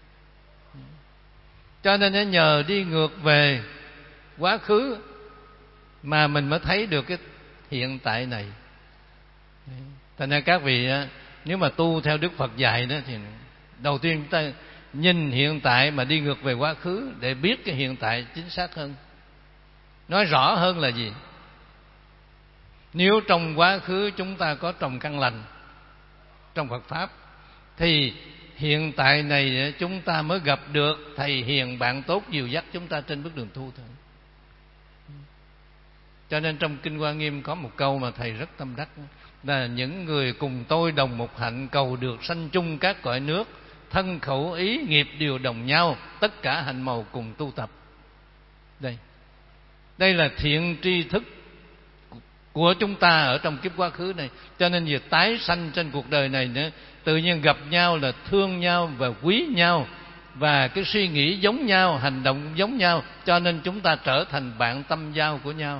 Cho nên nhờ đi ngược về quá khứ mà mình mới thấy được cái hiện tại này. Thành ra các vị nếu mà tu theo Đức Phật dạy đó thì đầu tiên chúng ta nhìn hiện tại mà đi ngược về quá khứ để biết cái hiện tại chính xác hơn. Nói rõ hơn là gì? Nếu trong quá khứ chúng ta có trồng căn lành trong Phật Pháp thì hiện tại này chúng ta mới gặp được thầy hiền bạn tốt dìu dắt chúng ta trên bước đường tu thôi. Cho nên trong Kinh Hoa Nghiêm có một câu mà thầy rất tâm đắc, là những người cùng tôi đồng một hạnh, cầu được sanh chung các cõi nước, thân khẩu ý nghiệp đều đồng nhau, tất cả hạnh màu cùng tu tập. Đây là thiện tri thức của chúng ta ở trong kiếp quá khứ này. Cho nên việc tái sanh trên cuộc đời này nữa, tự nhiên gặp nhau là thương nhau và quý nhau, và cái suy nghĩ giống nhau, hành động giống nhau, cho nên chúng ta trở thành bạn tâm giao của nhau.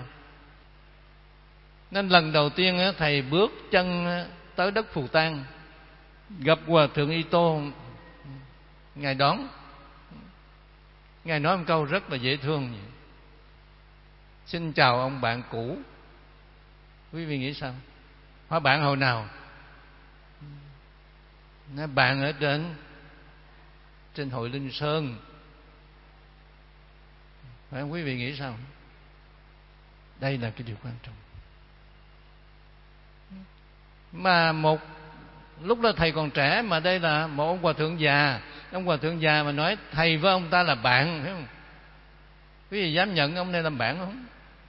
Nên lần đầu tiên thầy bước chân tới đất Phù Tang, gặp Hòa Thượng Y Tô, Ngài đón. Ngài nói một câu rất là dễ thương: xin chào ông bạn cũ. Quý vị nghĩ sao? Hỏi bạn hồi nào? Nói bạn ở trên hội Linh Sơn. Phải không? Quý vị nghĩ sao? Đây là cái điều quan trọng. Mà một lúc đó thầy còn trẻ, mà đây là một ông hòa thượng già. Ông hòa thượng già mà nói thầy với ông ta là bạn, phải không? Quý vị dám nhận ông này làm bạn không?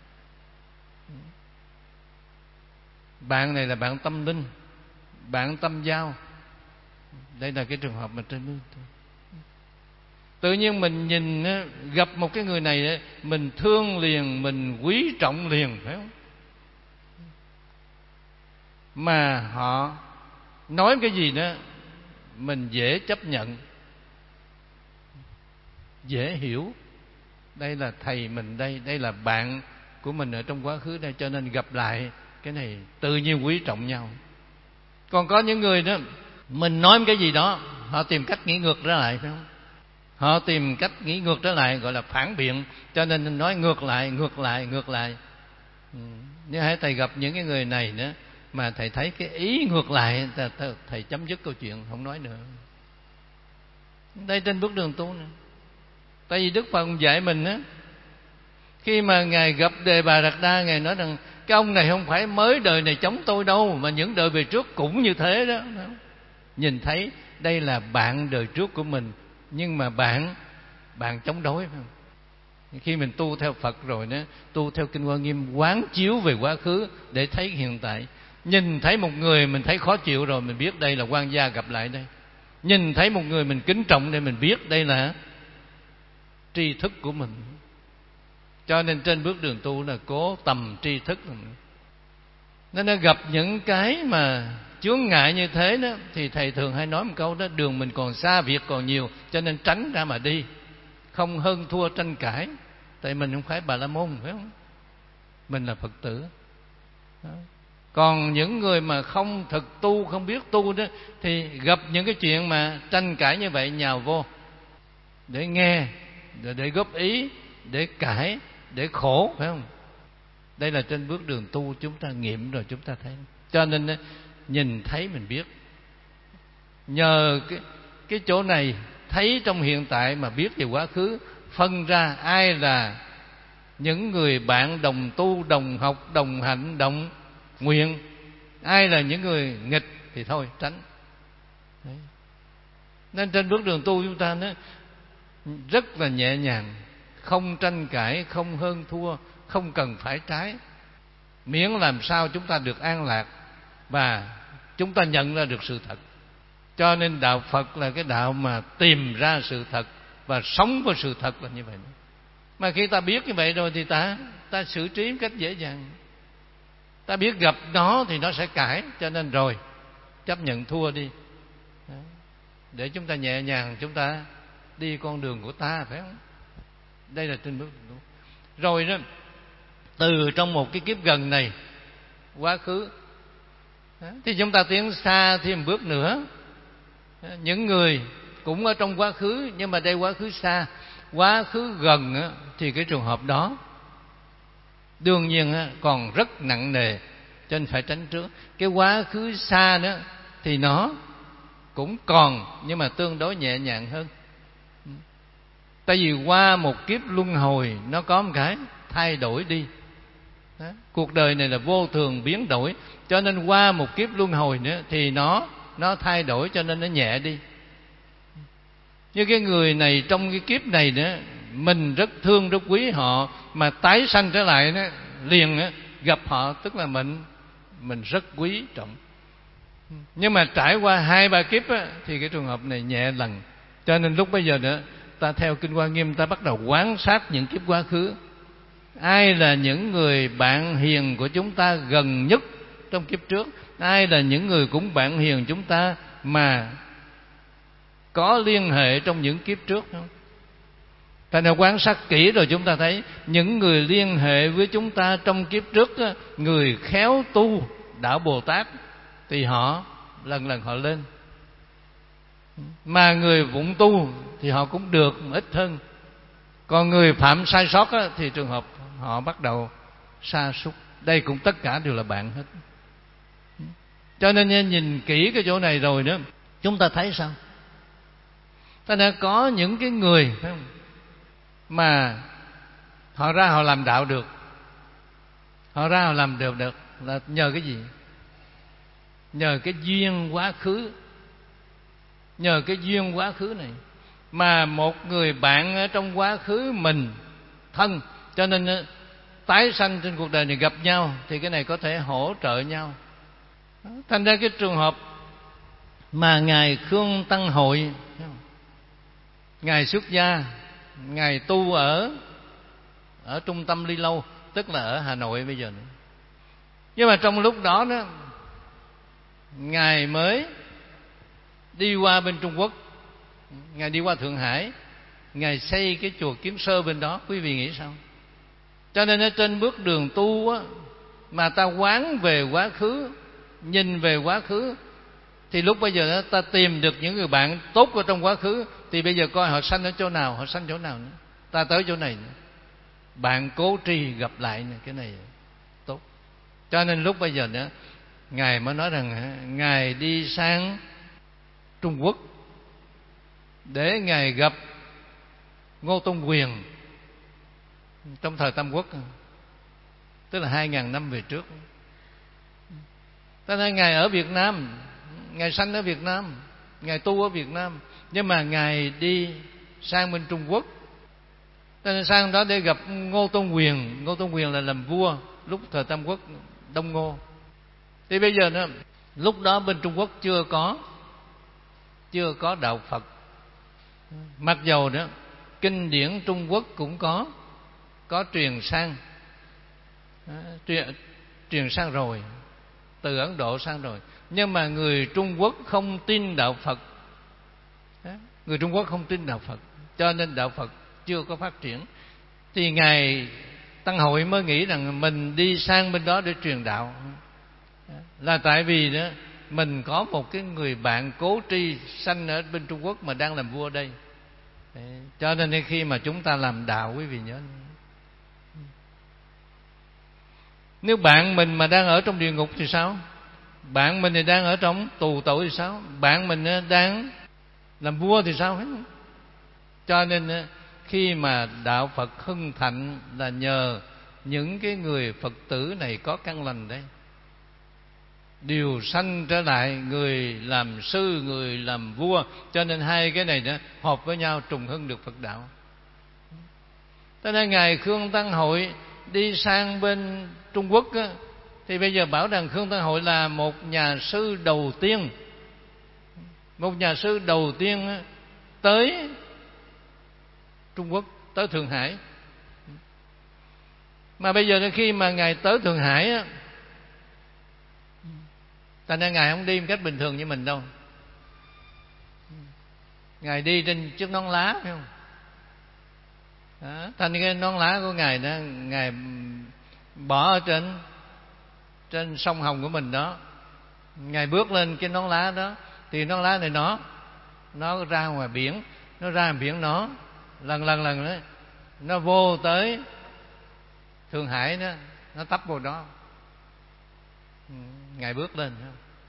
Bạn này là bạn tâm linh, bạn tâm giao. Đây là cái trường hợp mà trên nước. Tự nhiên mình nhìn gặp một cái người này, mình thương liền, mình quý trọng liền, phải không? Mà họ nói cái gì đó mình dễ chấp nhận, dễ hiểu. Đây là thầy mình đây, đây là bạn của mình ở trong quá khứ đây, cho nên gặp lại cái này tự nhiên quý trọng nhau. Còn có những người đó mình nói cái gì đó họ tìm cách nghĩ ngược trở lại, phải không? Họ tìm cách nghĩ ngược trở lại, gọi là phản biện, cho nên nói ngược lại. Nếu thầy gặp những cái người này nữa mà thầy thấy cái ý ngược lại, thầy chấm dứt câu chuyện, không nói nữa. Đây trên bước đường tu này. Tại vì Đức Phật dạy mình á, khi mà Ngài gặp Đề Bà Đạt Đa, Ngài nói rằng cái ông này không phải mới đời này chống tôi đâu, mà những đời về trước cũng như thế đó. Nhìn thấy đây là bạn đời trước của mình, nhưng mà bạn chống đối, phải không? Khi mình tu theo Phật rồi đó, tu theo Kinh Hoa Nghiêm, quán chiếu về quá khứ để thấy hiện tại. Nhìn thấy một người mình thấy khó chịu rồi, mình biết đây là quan gia gặp lại đây. Nhìn thấy một người mình kính trọng đây, mình biết đây là tri thức của mình. Cho nên trên bước đường tu là cố tầm tri thức. Nên nó gặp những cái mà chướng ngại như thế đó, thì thầy thường hay nói một câu đó: đường mình còn xa, việc còn nhiều, cho nên tránh ra mà đi, không hơn thua tranh cãi. Tại mình không phải Bà La Môn, phải không? Mình là Phật tử đó. Còn những người mà không thực tu, không biết tu đó, thì gặp những cái chuyện mà tranh cãi như vậy, nhào vô để nghe, để góp ý, để cãi, để khổ, phải không? Đây là trên bước đường tu chúng ta nghiệm rồi, chúng ta thấy. Cho nên nhìn thấy mình biết. Nhờ cái chỗ này thấy trong hiện tại mà biết về quá khứ, phân ra ai là những người bạn đồng tu, đồng học, đồng hạnh, đồng nguyện, ai là những người nghịch thì thôi tránh. Đấy. Nên trên bước đường tu chúng ta nó rất là nhẹ nhàng, không tranh cãi, không hơn thua, không cần phải trái, miễn làm sao chúng ta được an lạc và chúng ta nhận ra được sự thật. Cho nên đạo Phật là cái đạo mà tìm ra sự thật và sống với sự thật là như vậy. Mà khi ta biết như vậy rồi thì ta xử trí một cách dễ dàng. Ta biết gặp nó thì nó sẽ cãi, cho nên rồi chấp nhận thua đi. Để chúng ta nhẹ nhàng, chúng ta đi con đường của ta, phải không? Đây là trên bước rồi đó. Từ trong một cái kiếp gần này, quá khứ, thì chúng ta tiến xa thêm một bước nữa. Những người cũng ở trong quá khứ, nhưng mà đây quá khứ xa. Quá khứ gần thì cái trường hợp đó đương nhiên còn rất nặng nề, cho nên phải tránh trước. Cái quá khứ xa đó thì nó cũng còn, nhưng mà tương đối nhẹ nhàng hơn. Tại vì qua một kiếp luân hồi nó có một cái thay đổi đi. Đó. Cuộc đời này là vô thường biến đổi, cho nên qua một kiếp luân hồi nữa thì nó thay đổi, cho nên nó nhẹ đi. Như cái người này trong cái kiếp này nữa, mình rất thương rất quý họ, mà tái sanh trở lại đó, liền gặp họ, tức là mình rất quý trọng. Nhưng mà trải qua 2-3 kiếp thì cái trường hợp này nhẹ lần. Cho nên lúc bây giờ nữa, ta theo Kinh Hoa Nghiêm, ta bắt đầu quan sát những kiếp quá khứ. Ai là những người bạn hiền của chúng ta gần nhất trong kiếp trước? Ai là những người cũng bạn hiền chúng ta mà có liên hệ trong những kiếp trước không? Ta nên quan sát kỹ rồi chúng ta thấy những người liên hệ với chúng ta trong kiếp trước, người khéo tu đạo Bồ Tát thì họ lần lần họ lên, mà người vụng tu thì họ cũng được ít hơn. Còn người phạm sai sót thì trường hợp họ bắt đầu sa sút. Đây cũng tất cả đều là bạn hết. Cho nên nhìn kỹ cái chỗ này rồi nữa, chúng ta thấy sao? Ta đã có những cái người, phải không, mà họ ra họ làm đạo được. Họ ra họ làm được là nhờ cái gì? Nhờ cái duyên quá khứ. Nhờ cái duyên quá khứ này. Mà một người bạn ở trong quá khứ mình thân, cho nên tái sanh trên cuộc đời này gặp nhau thì cái này có thể hỗ trợ nhau. Thành ra cái trường hợp mà Ngài Khương Tăng Hội, Ngài xuất gia, Ngài tu ở trung tâm Ly Lâu, tức là ở Hà Nội bây giờ nữa. Nhưng mà trong lúc đó Ngài mới đi qua bên Trung Quốc, Ngài đi qua Thượng Hải, Ngài xây cái chùa Kiếm Sơ bên đó. Quý vị nghĩ sao? Cho nên ở trên bước đường tu mà ta quán về quá khứ, nhìn về quá khứ, thì lúc bây giờ ta tìm được những người bạn tốt ở trong quá khứ, thì bây giờ coi họ sanh ở chỗ nào, họ sanh chỗ nào nữa. Ta tới chỗ này nữa. Bạn cố tri gặp lại nữa, cái này tốt. Cho nên lúc bây giờ nữa, Ngài mới nói rằng Ngài đi sang Trung Quốc để Ngài gặp Ngô Tôn Quyền trong thời Tam Quốc, tức là 2.000 năm về trước. Cho nên Ngài ở Việt Nam, Ngài sanh ở Việt Nam, Ngài tu ở Việt Nam, nhưng mà Ngài đi sang bên Trung Quốc. Cho nên sang đó để gặp Ngô Tôn Quyền. Ngô Tôn Quyền là làm vua lúc thời Tam Quốc, Đông Ngô. Thì bây giờ đó, lúc đó bên Trung Quốc chưa có đạo Phật. Mặc dầu đó kinh điển Trung Quốc cũng có truyền sang, truyền sang rồi, từ Ấn Độ sang rồi, nhưng mà người Trung Quốc không tin đạo Phật. Người Trung Quốc không tin đạo Phật, cho nên đạo Phật chưa có phát triển. Thì Ngài Tăng Hội mới nghĩ rằng mình đi sang bên đó để truyền đạo, là tại vì đó mình có một cái người bạn cố tri sanh ở bên Trung Quốc mà đang làm vua đây. Cho nên khi mà chúng ta làm đạo, quý vị nhớ, nếu bạn mình mà đang ở trong địa ngục thì sao? Bạn mình thì đang ở trong tù tội thì sao? Bạn mình đang làm vua thì sao? Cho nên khi mà đạo Phật hưng thịnh là nhờ những cái người Phật tử này có căn lành đấy, đều sanh trở lại, người làm sư, người làm vua. Cho nên hai cái này đó hợp với nhau, trùng hưng được Phật đạo. Cho nên ngài Khương Tăng Hội đi sang bên Trung Quốc á, thì bây giờ bảo rằng Khương Tăng Hội là một nhà sư đầu tiên, một nhà sư đầu tiên á, tới Trung Quốc, tới Thượng Hải. Mà bây giờ khi mà ngài tới Thượng Hải á, thành ra ngài không đi một cách bình thường như mình đâu. Ngài đi trên chiếc nón lá, phải không? Đó, thành cái nón lá của ngài đó, ngài bỏ ở trên sông Hồng của mình đó. Ngài bước lên cái nón lá đó, thì nón lá này nó ra ngoài biển, nó ra ngoài biển, nó lần đó nó vô tới Thượng Hải đó, nó tấp vô đó. Ngài bước lên.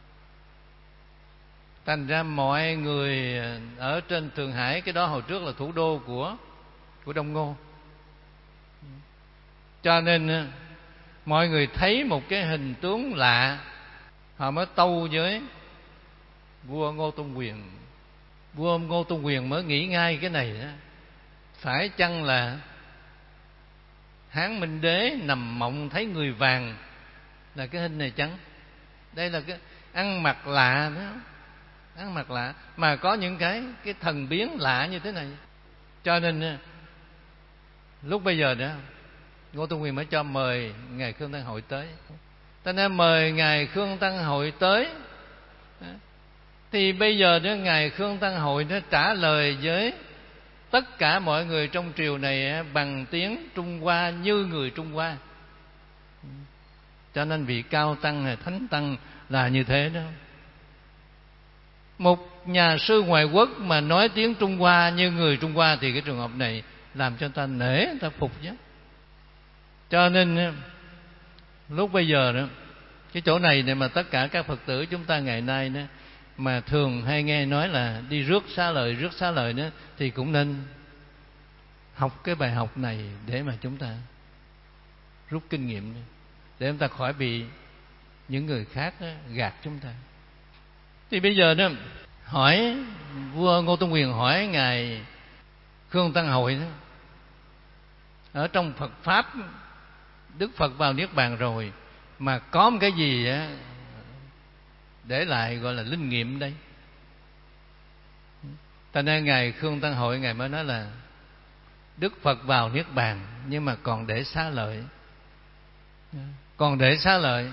Thành ra mọi người ở trên Thượng Hải, cái đó hồi trước là thủ đô của Đông Ngô, cho nên mọi người thấy một cái hình tướng lạ, họ mới tâu với vua Ngô Tôn Quyền. Vua Ngô Tôn Quyền mới nghĩ ngay cái này đó, phải chăng là Hán Minh Đế nằm mộng thấy người vàng, là cái hình này chăng? Đây là cái ăn mặc lạ đó, ăn mặc lạ mà có những cái thần biến lạ như thế này. Cho nên lúc bây giờ đó Ngô Tôn Quyền mới cho mời ngài Khương Tăng Hội tới. Ta nên mời ngài Khương Tăng Hội tới, thì bây giờ đó ngài Khương Tăng Hội nó trả lời với tất cả mọi người trong triều này bằng tiếng Trung Hoa như người Trung Hoa. Cho nên vị cao tăng này, thánh tăng là như thế đó. Một nhà sư ngoại quốc mà nói tiếng Trung Hoa như người Trung Hoa thì cái trường hợp này làm cho ta nể, ta phục chứ. Cho nên lúc bây giờ đó, cái chỗ này mà tất cả các Phật tử chúng ta ngày nay đó mà thường hay nghe nói là đi rước xá lợi đó, thì cũng nên học cái bài học này để mà chúng ta rút kinh nghiệm, để chúng ta khỏi bị những người khác đó gạt chúng ta. Thì bây giờ đó hỏi vua Ngô Tôn Quyền hỏi ngài Khương Tăng Hội đó, ở trong Phật pháp Đức Phật vào niết bàn rồi mà có một cái gì á để lại gọi là linh nghiệm đây? Thành ra ngài Khương Tăng Hội ngài mới nói là Đức Phật vào niết bàn nhưng mà còn để xá lợi, còn để xá lợi.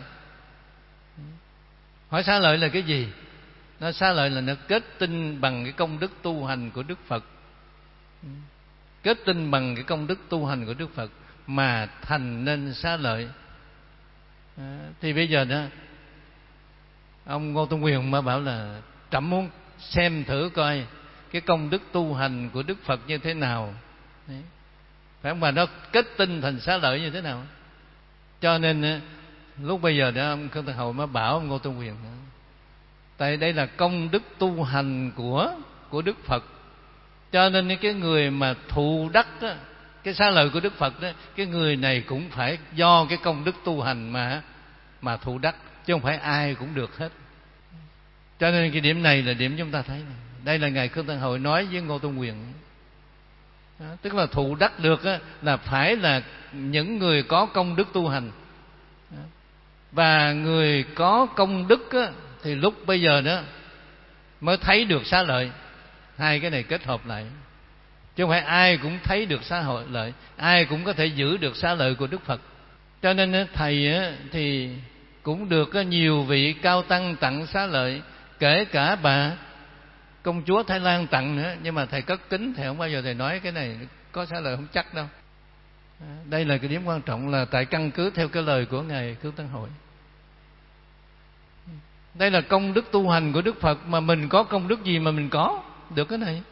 Hỏi xá lợi là cái gì? Nó xá lợi là nó kết tinh bằng cái công đức tu hành của Đức Phật, kết tinh bằng cái công đức tu hành của Đức Phật mà thành nên xá lợi. Thì bây giờ đó ông Ngô Tôn Quyền mới bảo là trẫm muốn xem thử coi cái công đức tu hành của Đức Phật như thế nào. Đấy, phải không? Mà nó kết tinh thành xá lợi như thế nào. Cho nên lúc bây giờ đó ông Khương Tăng Hội mới bảo ông Ngô Tôn Quyền, tại đây là công đức tu hành của Đức Phật, cho nên cái người mà thụ đắc đó, cái xá lợi của Đức Phật đó, cái người này cũng phải do cái công đức tu hành mà thụ đắc, chứ không phải ai cũng được hết. Cho nên cái điểm này là điểm chúng ta thấy này. Đây là ngài Khương Tăng Hội nói với Ngô Tôn Quyền đó, tức là thụ đắc được đó, là phải là những người có công đức tu hành đó. Và người có công đức đó, thì lúc bây giờ đó mới thấy được xá lợi. Hai cái này kết hợp lại, chứ không phải ai cũng thấy được xá lợi, ai cũng có thể giữ được xá lợi của Đức Phật. Cho nên thầy thì cũng được nhiều vị cao tăng tặng xá lợi, kể cả bà công chúa Thái Lan tặng nữa. Nhưng mà thầy cất kính, thầy không bao giờ thầy nói cái này có xá lợi, không chắc đâu. Đây là cái điểm quan trọng, là tại căn cứ theo cái lời của ngài Khương Tăng Hội. Đây là công đức tu hành của Đức Phật, mà mình có công đức gì mà mình có được cái này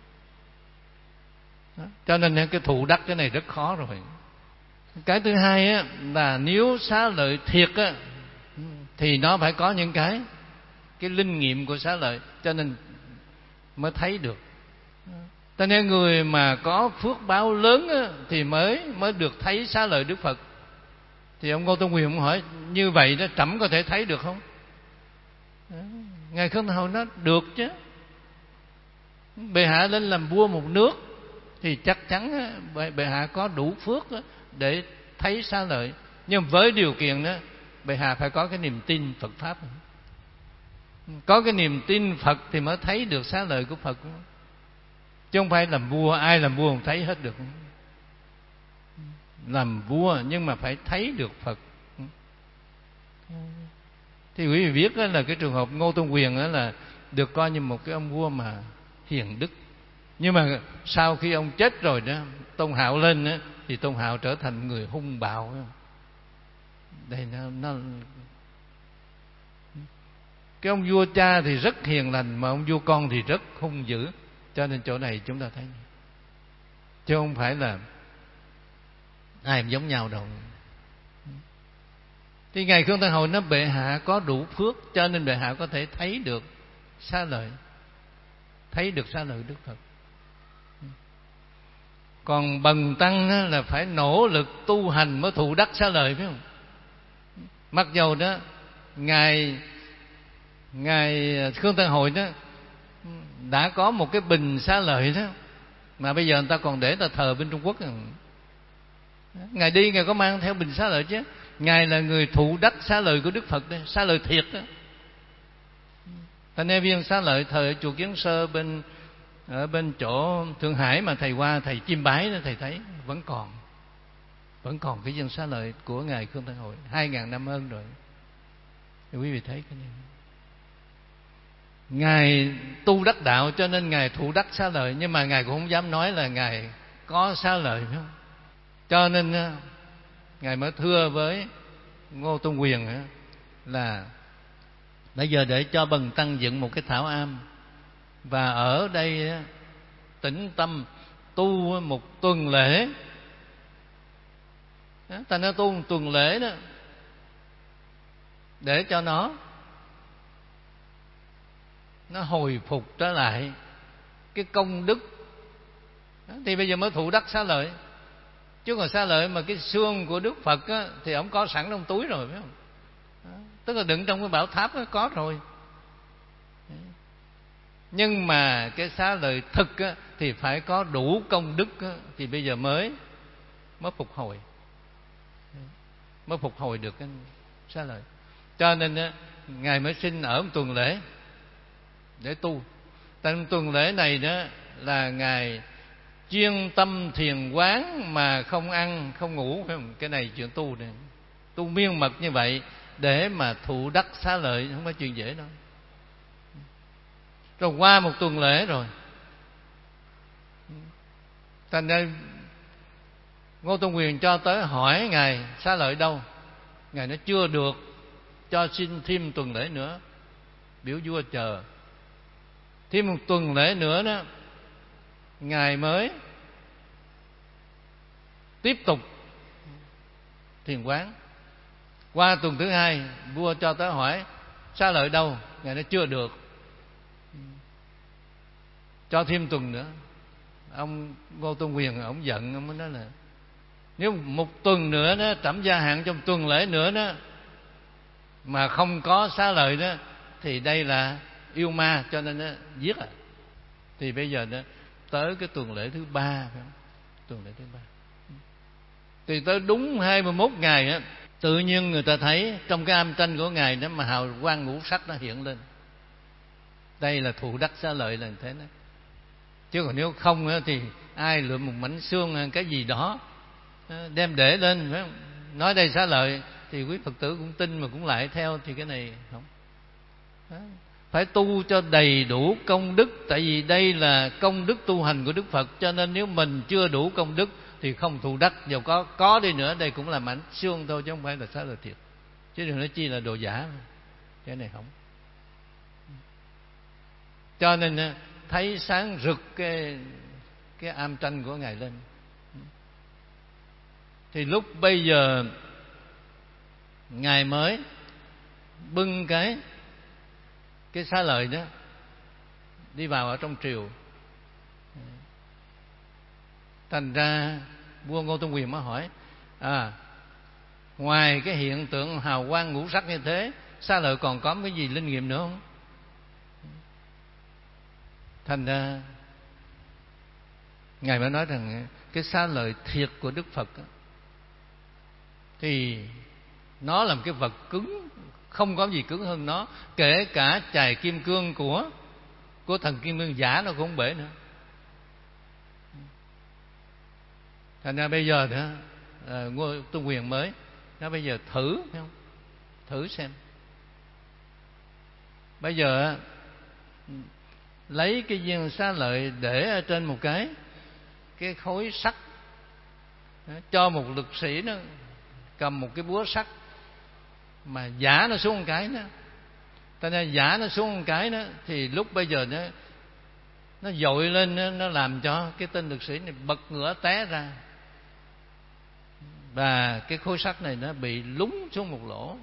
đó. Cho nên cái thụ đắc cái này rất khó rồi. Cái thứ hai á, là nếu xá lợi thiệt á, thì nó phải có những cái linh nghiệm của xá lợi, cho nên mới thấy được. Cho nên người mà có phước báo lớn á, thì mới được thấy xá lợi Đức Phật. Thì ông Ngô Tôn Quyền ông hỏi như vậy đó trẫm có thể thấy được không? Ngài Khương Thái Hậu nói được chứ. Bệ hạ lên làm vua một nước thì chắc chắn bệ hạ có đủ phước để thấy xá lợi. Nhưng với điều kiện đó bệ hạ phải có cái niềm tin Phật pháp. Có cái niềm tin Phật thì mới thấy được xá lợi của Phật. Chứ không phải làm vua, ai làm vua không thấy hết được. Làm vua nhưng mà phải thấy được Phật. Thì quý vị biết đó là cái trường hợp Ngô Tôn Quyền đó là được coi như một cái ông vua mà hiền đức. Nhưng mà sau khi ông chết rồi đó, Tôn Hạo lên đó, thì Tôn Hạo trở thành người hung bạo. Đây nó cái ông vua cha thì rất hiền lành, mà ông vua con thì rất hung dữ. Cho nên chỗ này chúng ta thấy, chứ không phải là ai cũng giống nhau đâu. Thì Ngài Khương Thái Hậu nói bệ hạ có đủ phước, cho nên bệ hạ có thể thấy được xá lợi, thấy được xá lợi Đức Phật. Còn bần tăng là phải nỗ lực tu hành mới thụ đắc xá lợi, phải không? Mặc dầu đó ngài Khương Thái Hậu đó đã có một cái bình xá lợi đó, mà bây giờ người ta còn để người ta thờ bên Trung Quốc. Ngài đi ngài có mang theo bình xá lợi chứ. Ngài là người thụ đắc xá lợi của Đức Phật đó, xá lợi thiệt đó. Thành ra viên xá lợi thời ở chùa Kiến Sơ ở bên chỗ Thượng Hải mà thầy qua thầy chiêm bái đó, thầy thấy vẫn còn cái viên xá lợi của ngài Khương Thái Hậu 2000 năm hơn rồi. Thì quý vị thấy cái này, ngài tu đắc đạo cho nên ngài thụ đắc xá lợi, nhưng mà ngài cũng không dám nói là ngài có xá lợi, phải không? Cho nên ngài mới thưa với Ngô Tôn Quyền là bây giờ để cho bần tăng dựng một cái thảo am, và ở đây tĩnh tâm tu một tuần lễ. Ta nói tu một tuần lễ đó để cho nó hồi phục trở lại cái công đức. Thì bây giờ mới thụ đắc xá lợi. Chứ còn xá lợi mà cái xương của Đức Phật á, thì ông có sẵn trong túi rồi, phải không? Tức là đựng trong cái bảo tháp đó, có rồi. Nhưng mà cái xá lợi thực á, thì phải có đủ công đức á, thì bây giờ mới phục hồi, được cái xá lợi. Cho nên á, ngài mới xin ở một tuần lễ để tu. Tại tuần lễ này đó là ngài chuyên tâm thiền quán mà không ăn không ngủ, phải không? Cái này chuyện tu này, tu miên mật như vậy để mà thụ đắc xá lợi không phải chuyện dễ đâu. Rồi qua một tuần lễ rồi, thành ra Ngô Tôn Quyền cho tới hỏi ngài xá lợi đâu. Ngài nói chưa được, cho xin thêm tuần lễ nữa, biểu vua chờ. Thêm một tuần lễ nữa đó, ngài mới tiếp tục thiền quán. Qua tuần thứ hai, vua cho tới hỏi xá lợi đâu. Ngài nói chưa được, cho thêm tuần nữa. Ông Ngô Tôn Quyền ông giận, ông mới nói là nếu một tuần nữa đó, trẫm gia hạn trong tuần lễ nữa đó mà không có xá lợi đó thì đây là yêu ma, cho nên đó, giết à. Thì bây giờ đó tới cái tuần lễ thứ 3, phải không? Tuần lễ thứ 3 thì tới đúng 21 ngày á, tự nhiên người ta thấy trong cái am tranh của ngài đó mà hào quang ngũ sắc nó hiện lên. Đây là thụ đắc xá lợi là thế đó. Chứ còn nếu không á, thì ai lượm một mảnh xương hay cái gì đó đem để lên, phải không? Nói đây xá lợi thì quý Phật tử cũng tin mà cũng lại theo, thì cái này không. Đó. Phải tu cho đầy đủ công đức. Tại vì đây là công đức tu hành của Đức Phật, cho nên nếu mình chưa đủ công đức thì không thụ đắc. Dầu có đi nữa, đây cũng là mảnh xương thôi, chứ không phải là xá lợi thiệt. Chứ đừng nói chi là đồ giả. Cái này không. Cho nên thấy sáng rực cái am tranh của ngài lên. Thì lúc bây giờ ngài mới bưng cái xá lợi đó đi vào ở trong triều. Thành ra vua Ngô Tôn Quyền mới hỏi: ngoài cái hiện tượng hào quang ngũ sắc như thế, Xá Lợi còn có cái gì linh nghiệm nữa không? Thành ra Ngài mới nói rằng cái Xá Lợi thiệt của Đức Phật thì nó là một cái vật cứng, không có gì cứng hơn nó. Kể cả chài kim cương của thần kim cương giả nó cũng không bể nữa. Thành ra bây giờ nữa Ngô Tôn Quyền mới nói: bây giờ thử, thấy không? Thử xem. Bây giờ lấy cái viên Xá Lợi để ở trên một cái khối sắt, cho một lực sĩ nó cầm một cái búa sắt mà giã nó xuống một cái đó. Thành ra giã nó xuống một cái đó thì lúc bây giờ nó dội lên, nó làm cho cái tên lực sĩ này bật ngửa té ra, và cái khối sắt này nó bị lún xuống một lỗ.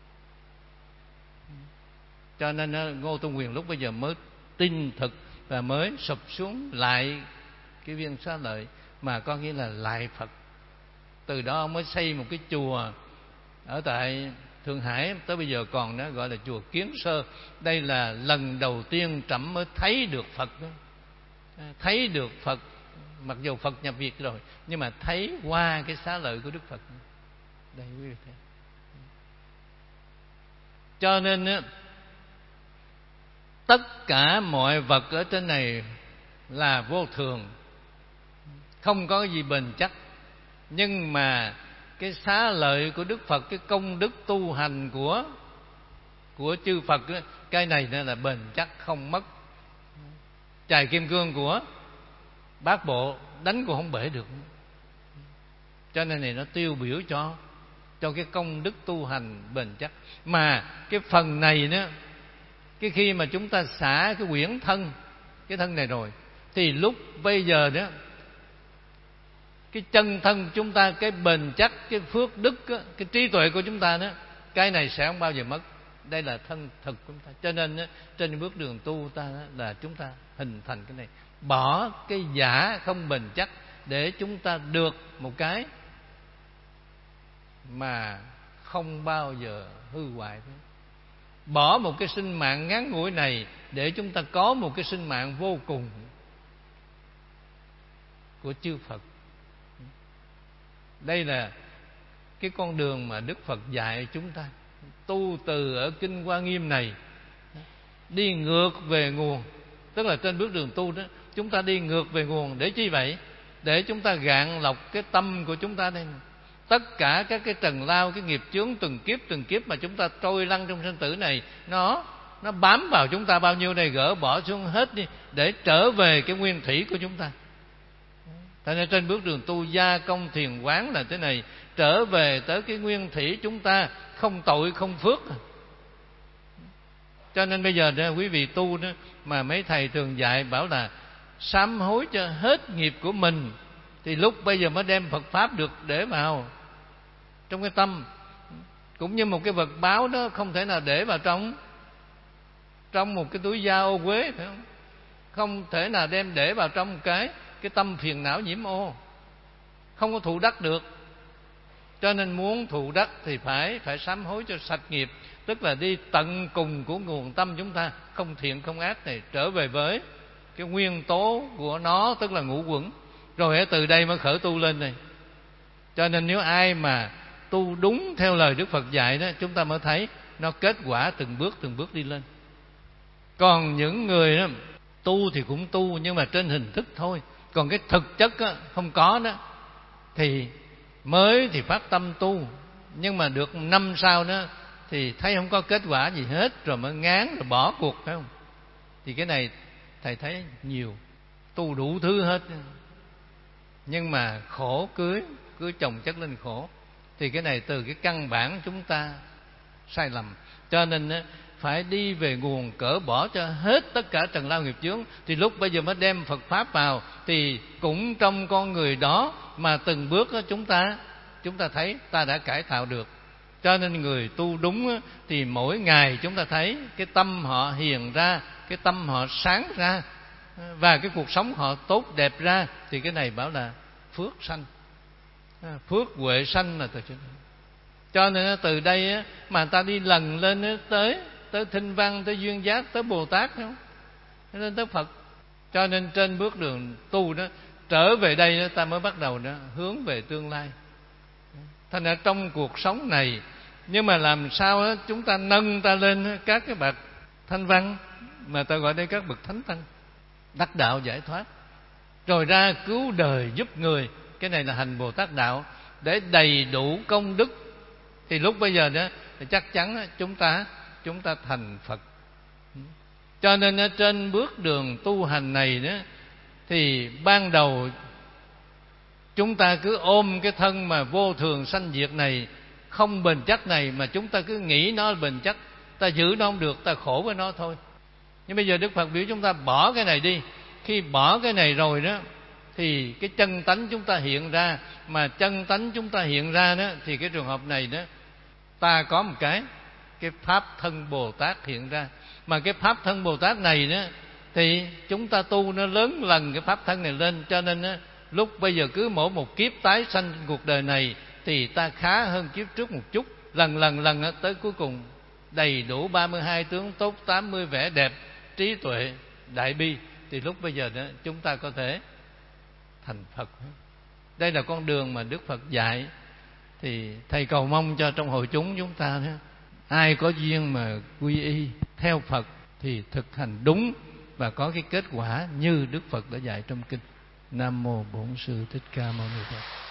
Cho nên Ngô Tôn Quyền lúc bây giờ mới tin thực và mới sụp xuống lại cái viên Xá Lợi, mà có nghĩa là lại Phật. Từ đó ông mới xây một cái chùa ở tại Thượng Hải, tới bây giờ còn đó, gọi là chùa Kiến Sơ. Đây là lần đầu tiên Trẫm mới thấy được Phật đó. Thấy được Phật, mặc dù Phật nhập Việt rồi, nhưng mà thấy qua cái Xá Lợi của Đức Phật. Đây quý vị thấy. Cho nên tất cả mọi vật ở trên này là vô thường, không có gì bền chắc. Nhưng mà cái Xá Lợi của Đức Phật, cái công đức tu hành của chư Phật đó, cái này nó là bền chắc không mất. Chài kim cương của Bát Bộ đánh cũng không bể được. Cho nên này nó tiêu biểu cho cái công đức tu hành bền chắc. Mà cái phần này đó, cái khi mà chúng ta xả cái quyển thân, cái thân này rồi, thì lúc bây giờ đó, cái chân thân chúng ta, cái bền chắc, cái phước đức, cái trí tuệ của chúng ta đó, cái này sẽ không bao giờ mất. Đây là thân thực của chúng ta. Cho nên trên bước đường tu ta đó, là chúng ta hình thành cái này, bỏ cái giả không bền chắc để chúng ta được một cái mà không bao giờ hư hoại. Bỏ một cái sinh mạng ngắn ngủi này để chúng ta có một cái sinh mạng vô cùng của chư Phật. Đây là cái con đường mà Đức Phật dạy chúng ta tu từ ở Kinh Hoa Nghiêm này, đi ngược về nguồn. Tức là trên bước đường tu đó, chúng ta đi ngược về nguồn. Để chi vậy? Để chúng ta gạn lọc cái tâm của chúng ta đây. Tất cả các cái trần lao, cái nghiệp chướng từng kiếp mà chúng ta trôi lăn trong sinh tử này, nó bám vào chúng ta bao nhiêu này, gỡ bỏ xuống hết đi, để trở về cái nguyên thủy của chúng ta. Tại nên trên bước đường tu gia công thiền quán là thế này, trở về tới cái nguyên thủy chúng ta, không tội không phước. Cho nên bây giờ quý vị tu đó, mà mấy thầy thường dạy bảo là sám hối cho hết nghiệp của mình, thì lúc bây giờ mới đem Phật Pháp được để vào trong cái tâm. Cũng như một cái vật báo đó không thể nào để vào trong một cái túi da ô uế, phải không? Không thể nào đem để vào trong cái tâm phiền não nhiễm ô, không có thụ đắc được. Cho nên muốn thụ đắc thì phải sám hối cho sạch nghiệp, tức là đi tận cùng của nguồn tâm chúng ta, không thiện không ác này, trở về với cái nguyên tố của nó, tức là ngũ uẩn. Rồi từ đây mới khởi tu lên này. Cho nên nếu ai mà tu đúng theo lời Đức Phật dạy đó, chúng ta mới thấy nó kết quả từng bước đi lên. Còn những người đó, tu thì cũng tu nhưng mà trên hình thức thôi, còn cái thực chất đó, không có đó, thì mới thì phát tâm tu, nhưng mà được năm sau đó thì thấy không có kết quả gì hết, rồi mới ngán, rồi bỏ cuộc, phải không? Thì cái này thầy thấy nhiều, tu đủ thứ hết, nhưng mà khổ cưới chồng chất lên khổ. Thì cái này từ cái căn bản chúng ta sai lầm. Cho nên phải đi về nguồn, cỡ bỏ cho hết tất cả trần lao nghiệp chướng, thì lúc bây giờ mới đem Phật Pháp vào. Thì cũng trong con người đó mà từng bước chúng ta thấy ta đã cải tạo được. Cho nên người tu đúng thì mỗi ngày chúng ta thấy cái tâm họ hiền ra, cái tâm họ sáng ra, và cái cuộc sống họ tốt đẹp ra. Thì cái này bảo là phước sanh, phước huệ sanh là từ chỗ đó. Cho nên từ đây mà ta đi lần lên tới Thinh Văn, tới Duyên Giác, tới Bồ Tát, không nên tới Phật. Cho nên trên bước đường tu đó, trở về đây đó, ta mới bắt đầu đó hướng về tương lai. Thành ra trong cuộc sống này, nhưng mà làm sao đó, chúng ta nâng ta lên các cái bậc thanh văn, mà ta gọi đây các bậc thánh tăng, đắc đạo giải thoát, rồi ra cứu đời giúp người. Cái này là hành Bồ Tát đạo để đầy đủ công đức. Thì lúc bây giờ đó thì chắc chắn chúng ta thành Phật. Cho nên trên bước đường tu hành này đó, thì ban đầu chúng ta cứ ôm cái thân mà vô thường sanh diệt này, không bền chắc này, mà chúng ta cứ nghĩ nó bền chắc, ta giữ nó không được, ta khổ với nó thôi. Nhưng bây giờ Đức Phật biểu chúng ta bỏ cái này đi. Khi bỏ cái này rồi đó, thì cái chân tánh chúng ta hiện ra. Mà chân tánh chúng ta hiện ra đó, thì cái trường hợp này đó, ta có một cái Pháp thân Bồ Tát hiện ra. Mà cái Pháp thân Bồ Tát này đó, thì chúng ta tu nó lớn lần cái Pháp thân này lên. Cho nên đó, lúc bây giờ cứ mỗi một kiếp tái sanh trên cuộc đời này, thì ta khá hơn kiếp trước một chút. Lần tới cuối cùng đầy đủ 32 tướng tốt, 80 vẻ đẹp, trí tuệ, đại bi. Thì lúc bây giờ đó chúng ta có thể thành Phật. Đây là con đường mà Đức Phật dạy. Thì thầy cầu mong cho trong hội chúng ta đó, ai có duyên mà quy y theo Phật thì thực hành đúng và có cái kết quả như Đức Phật đã dạy trong kinh. Nam mô Bổn Sư Thích Ca Mâu Ni Phật.